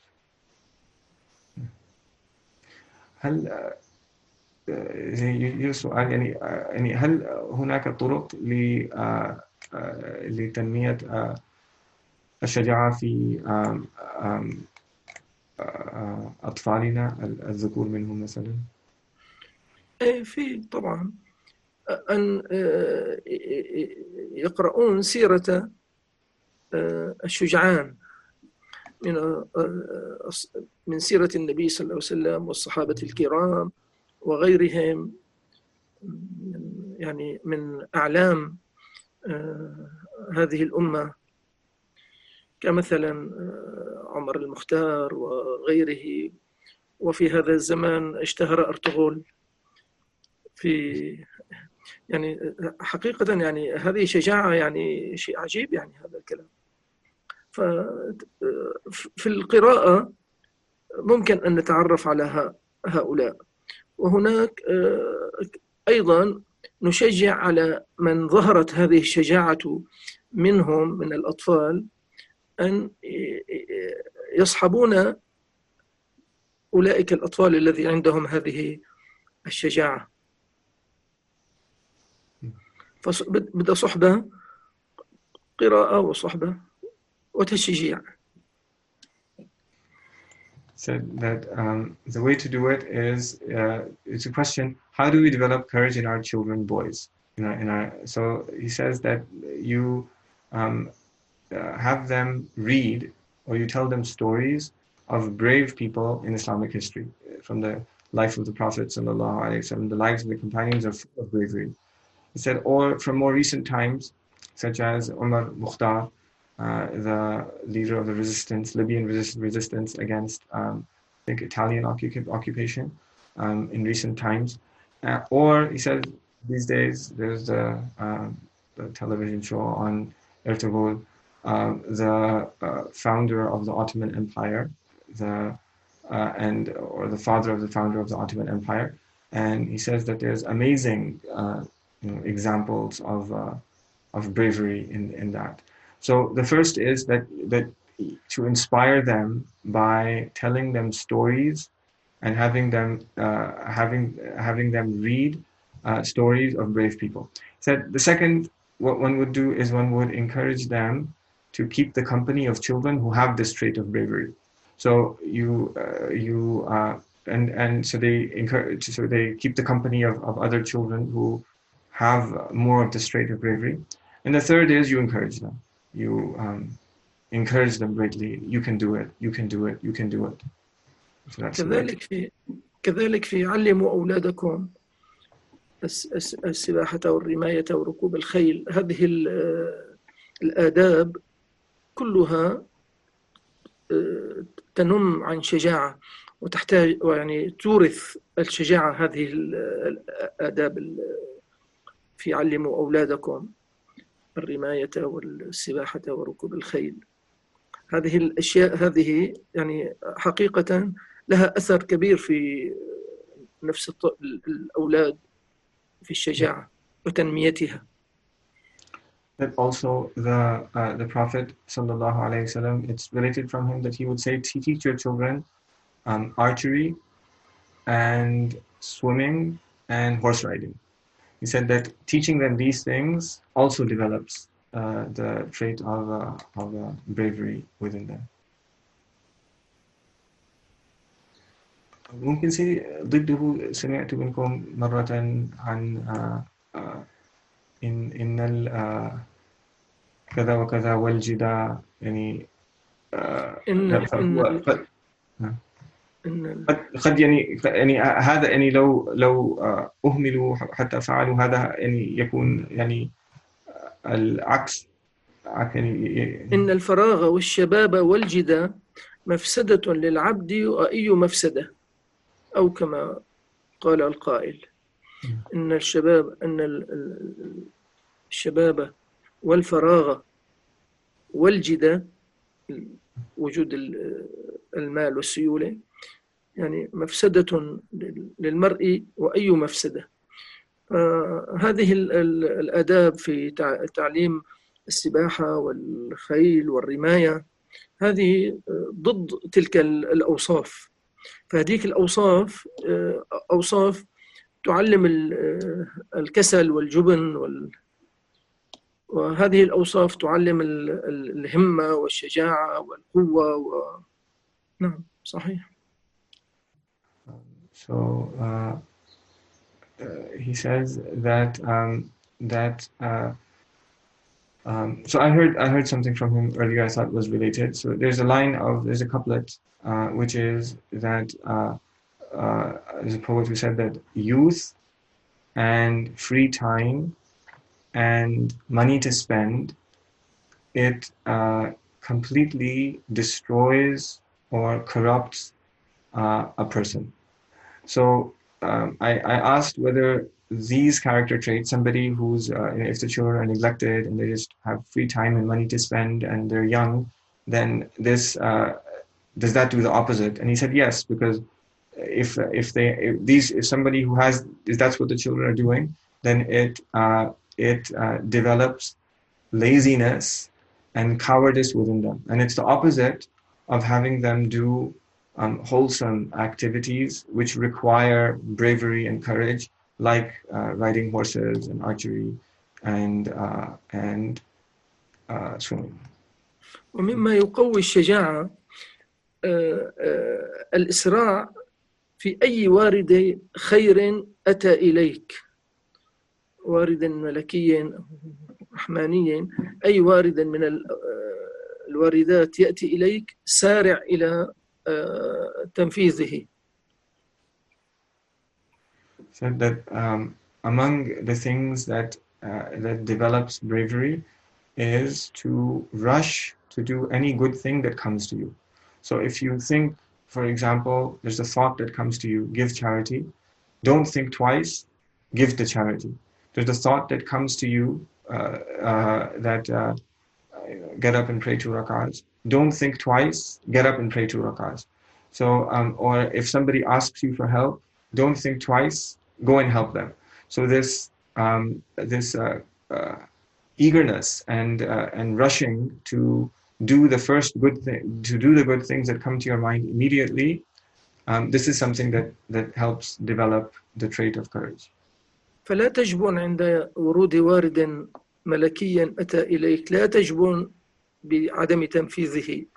هل سؤال يعني هل هناك طرق لتنمية الشجاعة في أطفالنا الذكور منهم مثلا؟ في طبعا أن يقرؤون سيرة الشجعان من سيرة النبي صلى الله عليه وسلم والصحابة الكرام وغيرهم، يعني من أعلام هذه الأمة، كمثلا عمر المختار وغيره. وفي هذا الزمان اشتهر أرطغرل يعني حقيقة يعني هذه شجاعة، يعني شيء عجيب يعني هذا الكلام. ففي القراءة ممكن أن نتعرف على هؤلاء، وهناك أيضا نشجع على من ظهرت هذه الشجاعة منهم من الأطفال أن يصحبون أولئك الأطفال الذي عندهم هذه الشجاعة. فبدأ صحبة، قراءة وصحبة وتشجيع. Said that the way to do it is it's a question: how do we develop courage in our children, boys? So he says that you have them read, or you tell them stories of brave people in Islamic history, from the life of the Prophet sallallahu alaihi wasallam. The lives of the companions are full of bravery. He said, or from more recent times, such as Umar Mukhtar, the leader of the resistance, Libyan resistance against, I think, Italian occupation in recent times. Or he said, these days there's the television show on Ertugrul, the founder of the Ottoman Empire, or the father of the founder of the Ottoman Empire, and he says that there's amazing examples of bravery in that. So the first is that to inspire them by telling them stories and having them read stories of brave people. So the second, what one would do is one would encourage them to keep the company of children who have this trait of bravery. So so they keep the company of other children who have more of this trait of bravery. And the third is you encourage them. You encourage them greatly. You can do it. You can do it. You can do it. So that's كذلك في علموا أولادكم السباحة والرماية وركوب الخيل. هذه الآداب كلها تنم عن شجاعة، وتحتاج يعني تورث الشجاعة. هذه الآداب في علموا أولادكم الرماية والسباحة وركوب الخيل. هذه الأشياء هذه يعني حقيقة لها أثر كبير في نفس الأولاد في الشجاعة وتنميتها. That also the Prophet sallallahu alaihi wasallam, it's related from him that he would say, teach your children archery and swimming and horse riding. He said that teaching them these things also develops the trait of bravery within them. ممكن ضده سمعت منكم مرة عن إن كذا وكذا والجدا، يعني قد يعني هذا يعني لو أهملوا حتى فعلوا هذا يعني يكون يعني العكس يعني إن الفراغ والشباب والجدة مفسدة للعبد وأي مفسدة، أو كما قال القائل إن الشباب والفراغ والجدة، وجود المال والسيولة، يعني مفسدة للمرء وأي مفسدة. هذه الآداب في تعليم السباحة والخيل والرماية هذه ضد تلك الأوصاف. فهذيك الأوصاف أوصاف تعلم الكسل والجبن وهذه الأوصاف تعلم الهمة والشجاعة والقوة نعم صحيح. So he says that so I heard something from him earlier I thought was related. So there's a couplet which is that there's a poet who said that youth and free time and money to spend, it completely destroys or corrupts a person. So I asked whether these character traits, somebody who's, if the children are neglected and they just have free time and money to spend and they're young, then this, does that do the opposite? And he said yes, because if somebody who has, if that's what the children are doing, then it develops laziness and cowardice within them. And it's the opposite of having them do wholesome activities which require bravery and courage, like riding horses and archery and swimming. ومما يقوي الشجاعة الإسراع في أي وارد خير أتى إليك، وارد ملكي رحماني، أي وارد من الواردات يأتي إليك سارع إلى تنفيذه. Said that among the things that develops bravery is to rush to do any good thing that comes to you. So if you think, for example, there's a thought that comes to you, give charity, don't think twice, give the charity. There's a thought that comes to you that get up and pray 2 rak'ahs. Don't think twice, get up and pray 2 rak'ahs. So, or if somebody asks you for help, don't think twice, go and help them. So this eagerness and rushing to do the first good thing, to do the good things that come to your mind immediately, this is something that helps develop the trait of courage. فلا تجبن عند ورود وارد ملكي أتى إليك، لا تجبن بعدم تنفيذه.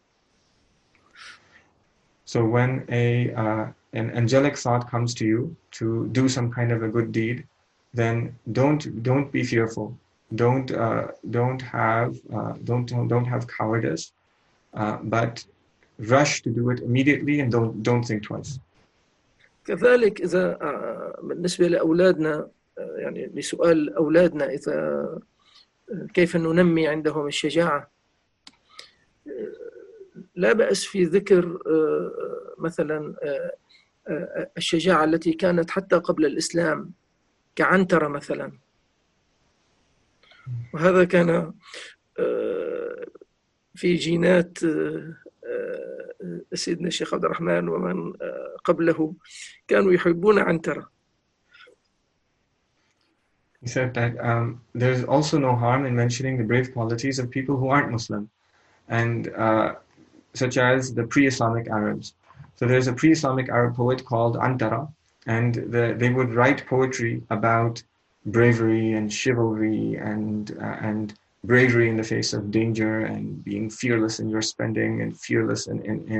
So when an angelic thought comes to you to do some kind of a good deed, then don't be fearful. Don't have cowardice, but rush to do it immediately and don't think twice. كذلك إذا بالنسبة لأولادنا، يعني لسؤال أولادنا إذا كيف ننمي عندهم الشجاعة، لا بأس في ذكر مثلا الشجاعة التي كانت حتى قبل الإسلام كعنترة مثلا، وهذا كان في جينات سيدنا الشيخ عبد الرحمن ومن قبله كانوا يحبون عنترة. He said that there's also no harm in mentioning the brave qualities of people who aren't Muslim, and such as the pre-Islamic Arabs. So there's a pre-Islamic Arab poet called Antara, and they would write poetry about bravery and chivalry and bravery in the face of danger and being fearless in your spending and fearless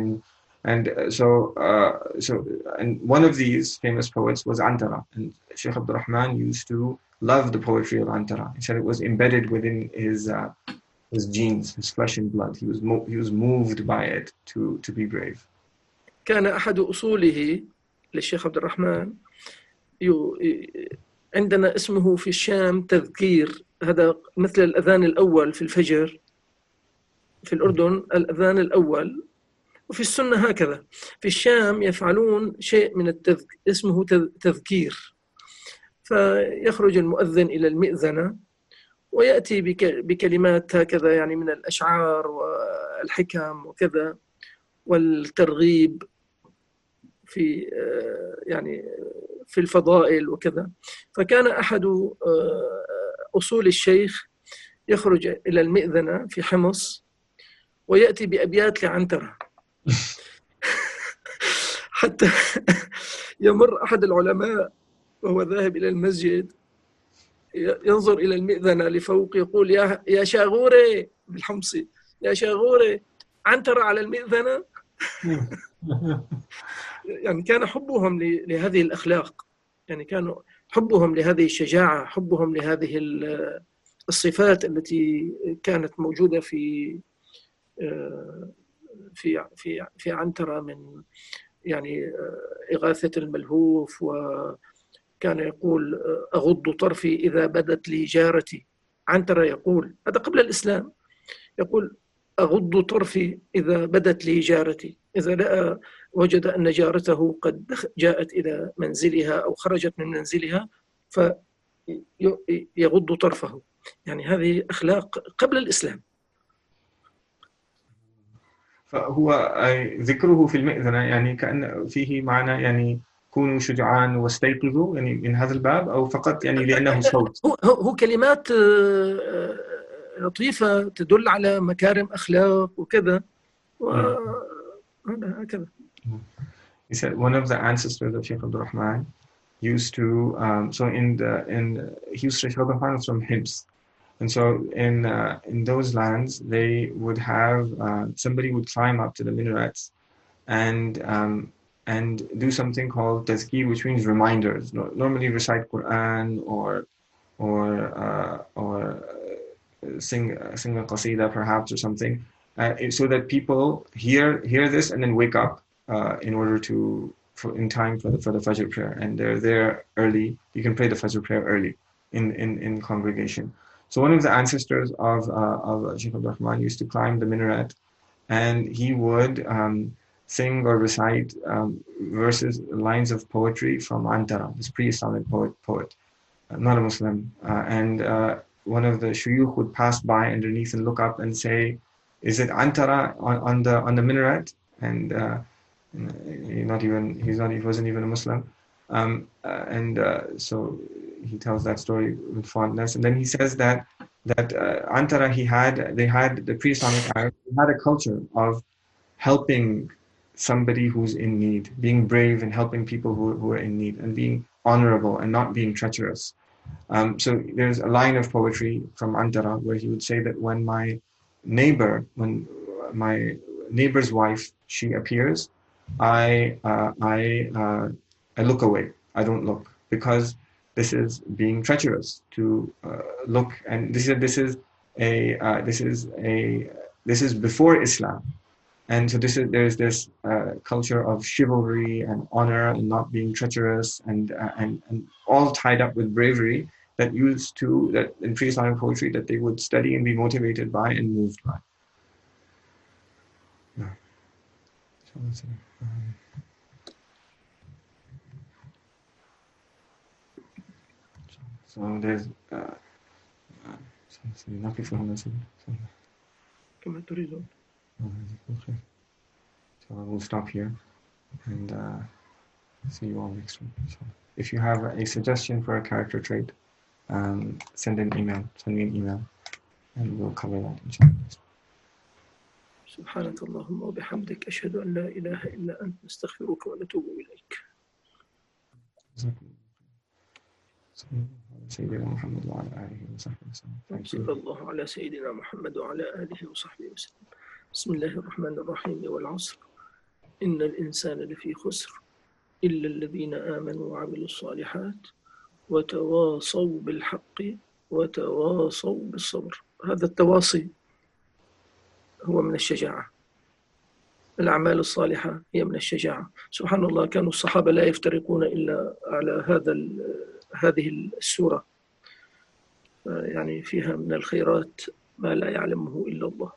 and one of these famous poets was Antara, and Sheikh Abdul Rahman used to love the poetry of Antara. He said it was embedded within his genes, his flesh and blood. He was moved by it to be brave. كان أحد أصوله للشيخ عبد الرحمن عندنا اسمه في الشام تذكير. هذا مثل الأذان الأول في الفجر في الأردن، الأذان الأول، وفي السنة هكذا. في الشام يفعلون شيء من اسمه تذكير. فيخرج المؤذن إلى المئذنة ويأتي بكلمات هكذا يعني من الأشعار والحكم وكذا والترغيب في يعني في الفضائل وكذا. فكان أحد أصول الشيخ يخرج إلى المئذنة في حمص ويأتي بأبيات لعنترة حتى يمر أحد العلماء وهو ذاهب إلى المسجد ينظر إلى المئذنة لفوق يقول يا شاغوري بالحمصي، يا شاغوري عنترة على المئذنة. يعني كان حبهم لهذه الأخلاق، يعني كانوا حبهم لهذه الشجاعة، حبهم لهذه الصفات التي كانت موجودة في عنترة من يعني إغاثة الملهوف. وكان يقول أغض طرفي إذا بدت لي جارتي. عنترة يقول هذا قبل الإسلام، يقول أغض طرفي إذا بدت لي جارتي، إذا لقى وجد أن جارته قد جاءت إلى منزلها أو خرجت من منزلها فيغض طرفه. يعني هذه أخلاق قبل الإسلام. فهو ذكره في المئذنة يعني كأن فيه معنى يعني كونوا شجعان واستيقظوا، يعني من هذا الباب، أو فقط يعني لأنه صوت؟ هو كلمات لطيفة تدل على مكارم أخلاق وكذا هكذا. He said one of the ancestors of Sheikh Abdul Rahman used to he used to Sheikh Abdul Rahman from Hibs, and so in those lands they would have somebody would climb up to the minarets and do something called tazkir, which means reminders. Normally recite Quran or sing a qasida perhaps or something, so that people hear this and then wake up in order in time for the Fajr prayer, and they're there early. You can pray the Fajr prayer early in congregation. So one of the ancestors of Sheikh Abdul Rahman used to climb the minaret, and he would sing or recite lines of poetry from Antara, this pre-Islamic poet, not a Muslim. And one of the shuyukh would pass by underneath and look up and say, "Is it Antara on the minaret?" And he wasn't even a Muslim. So he tells that story with fondness. And then he says that Antara, they had the pre-Islamic Arabs had a culture of helping somebody who's in need, being brave and helping people who are in need, and being honorable and not being treacherous. So there's a line of poetry from Antara where he would say that when my neighbor's wife, she appears, I look away. I don't look, because this is being treacherous to look. And this is before Islam, and so there's this culture of chivalry and honor and not being treacherous and all tied up with bravery that in pre-Islamic poetry that they would study and be motivated by and moved by. Yeah. So there's so we'll stop here and see you all next week. So if you have a suggestion for a character trait, send me an email and we'll cover that inshallah. سبحانك اللهم وبحمدك أشهد أن لا إله إلا أنت نستغفرك ونتوب إليك. سيدنا محمد وعلى آله وصحبه وسلم. صلى الله على سيدنا محمد وعلى آله وصحبه وسلم. بسم الله الرحمن الرحيم. والعصر إن الإنسان لفي خسر إلا الذين آمنوا وعملوا الصالحات وتواصوا بالحق وتواصوا بالصبر. هذا التواصي هو من الشجاعة. الأعمال الصالحة هي من الشجاعة. سبحان الله، كانوا الصحابة لا يفترقون إلا على هذه السورة، يعني فيها من الخيرات ما لا يعلمه إلا الله.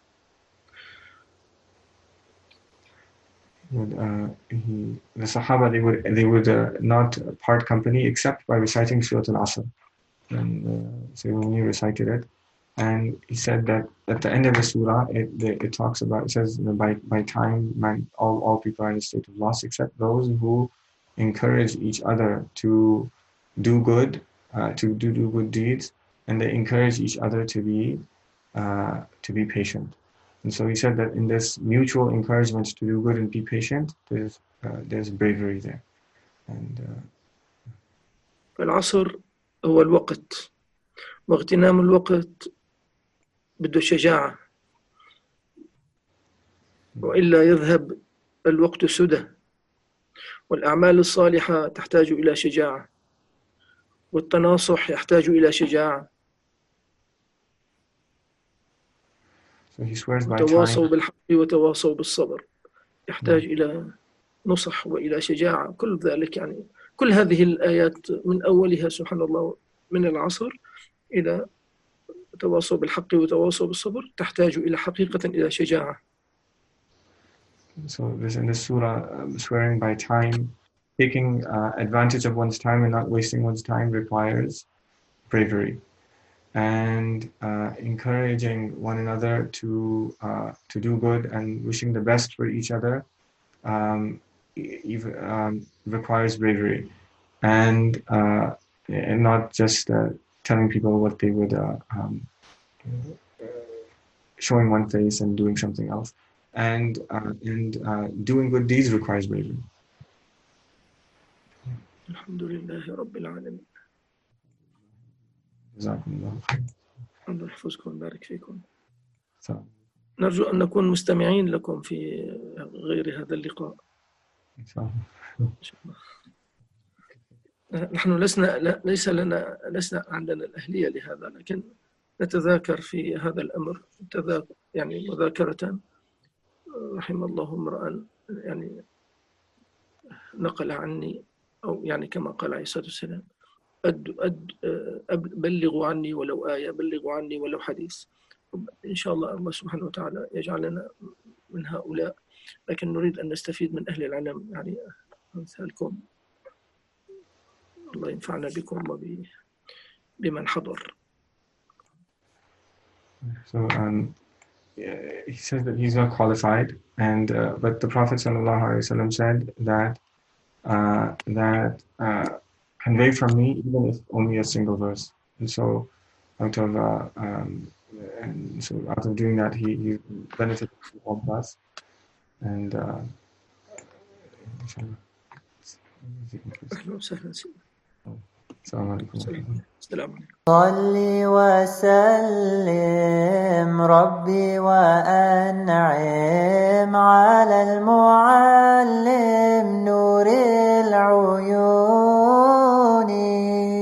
The Sahaba, they would not part company except by reciting Surah Al-Asr. And so when you recited it, and he said that at the end of the surah, it talks about, it says, by time, all people are in a state of loss except those who encourage each other to do good, to do good deeds, and they encourage each other to be patient. And so he said that in this mutual encouragement to do good and be patient, there's bravery there. And العصر هو الوقت، واغتنام الوقت بده شجاعة، وإلا يذهب الوقت سدى. والأعمال الصالحة تحتاج إلى شجاعة، والتناصح يحتاج إلى شجاعة. وتواصوا بالحق وتواصوا بالصبر يحتاج إلى نصح وإلى شجاعة. كل ذلك يعني كل هذه الآيات من أولها سبحان الله من العصر إلى تواصوا بالحق وتواصوا بالصبر تحتاج إلى حقيقة إلى شجاعة. So this in this surah, swearing by time, taking advantage of one's time and not wasting one's time requires bravery, and encouraging one another to do good and wishing the best for each other requires bravery, and not just telling people what they would showing one face and doing something else, and doing good deeds requires bravery. Alhamdulillah Rabbil Alamin. الله يحفظكم ويبارك فيكم. نرجو أن نكون مستمعين لكم في غير هذا اللقاء. إن شاء الله. نحن لسنا عندنا الأهلية لهذا، لكن نتذاكر في هذا الأمر يعني مذاكرة. رحم الله امرأ يعني نقل عني، أو يعني كما قال عليه الصلاة والسلام بلغوا عني ولو آية، بلغوا عني ولو حديث. إن شاء الله سبحانه وتعالى يجعلنا من هؤلاء، لكن نريد أن نستفيد من أهل العلم يعني أمثالكم. الله ينفعنا بكم وبمن حضر. So he says that he's not qualified, and but the Prophet ﷺ said that convey from me even if only a single verse. And so out of doing that, he benefited all of us. And السلام عليكم. السلام عليكم. صل وسلم ربي وأنعم على المعلم نور العيون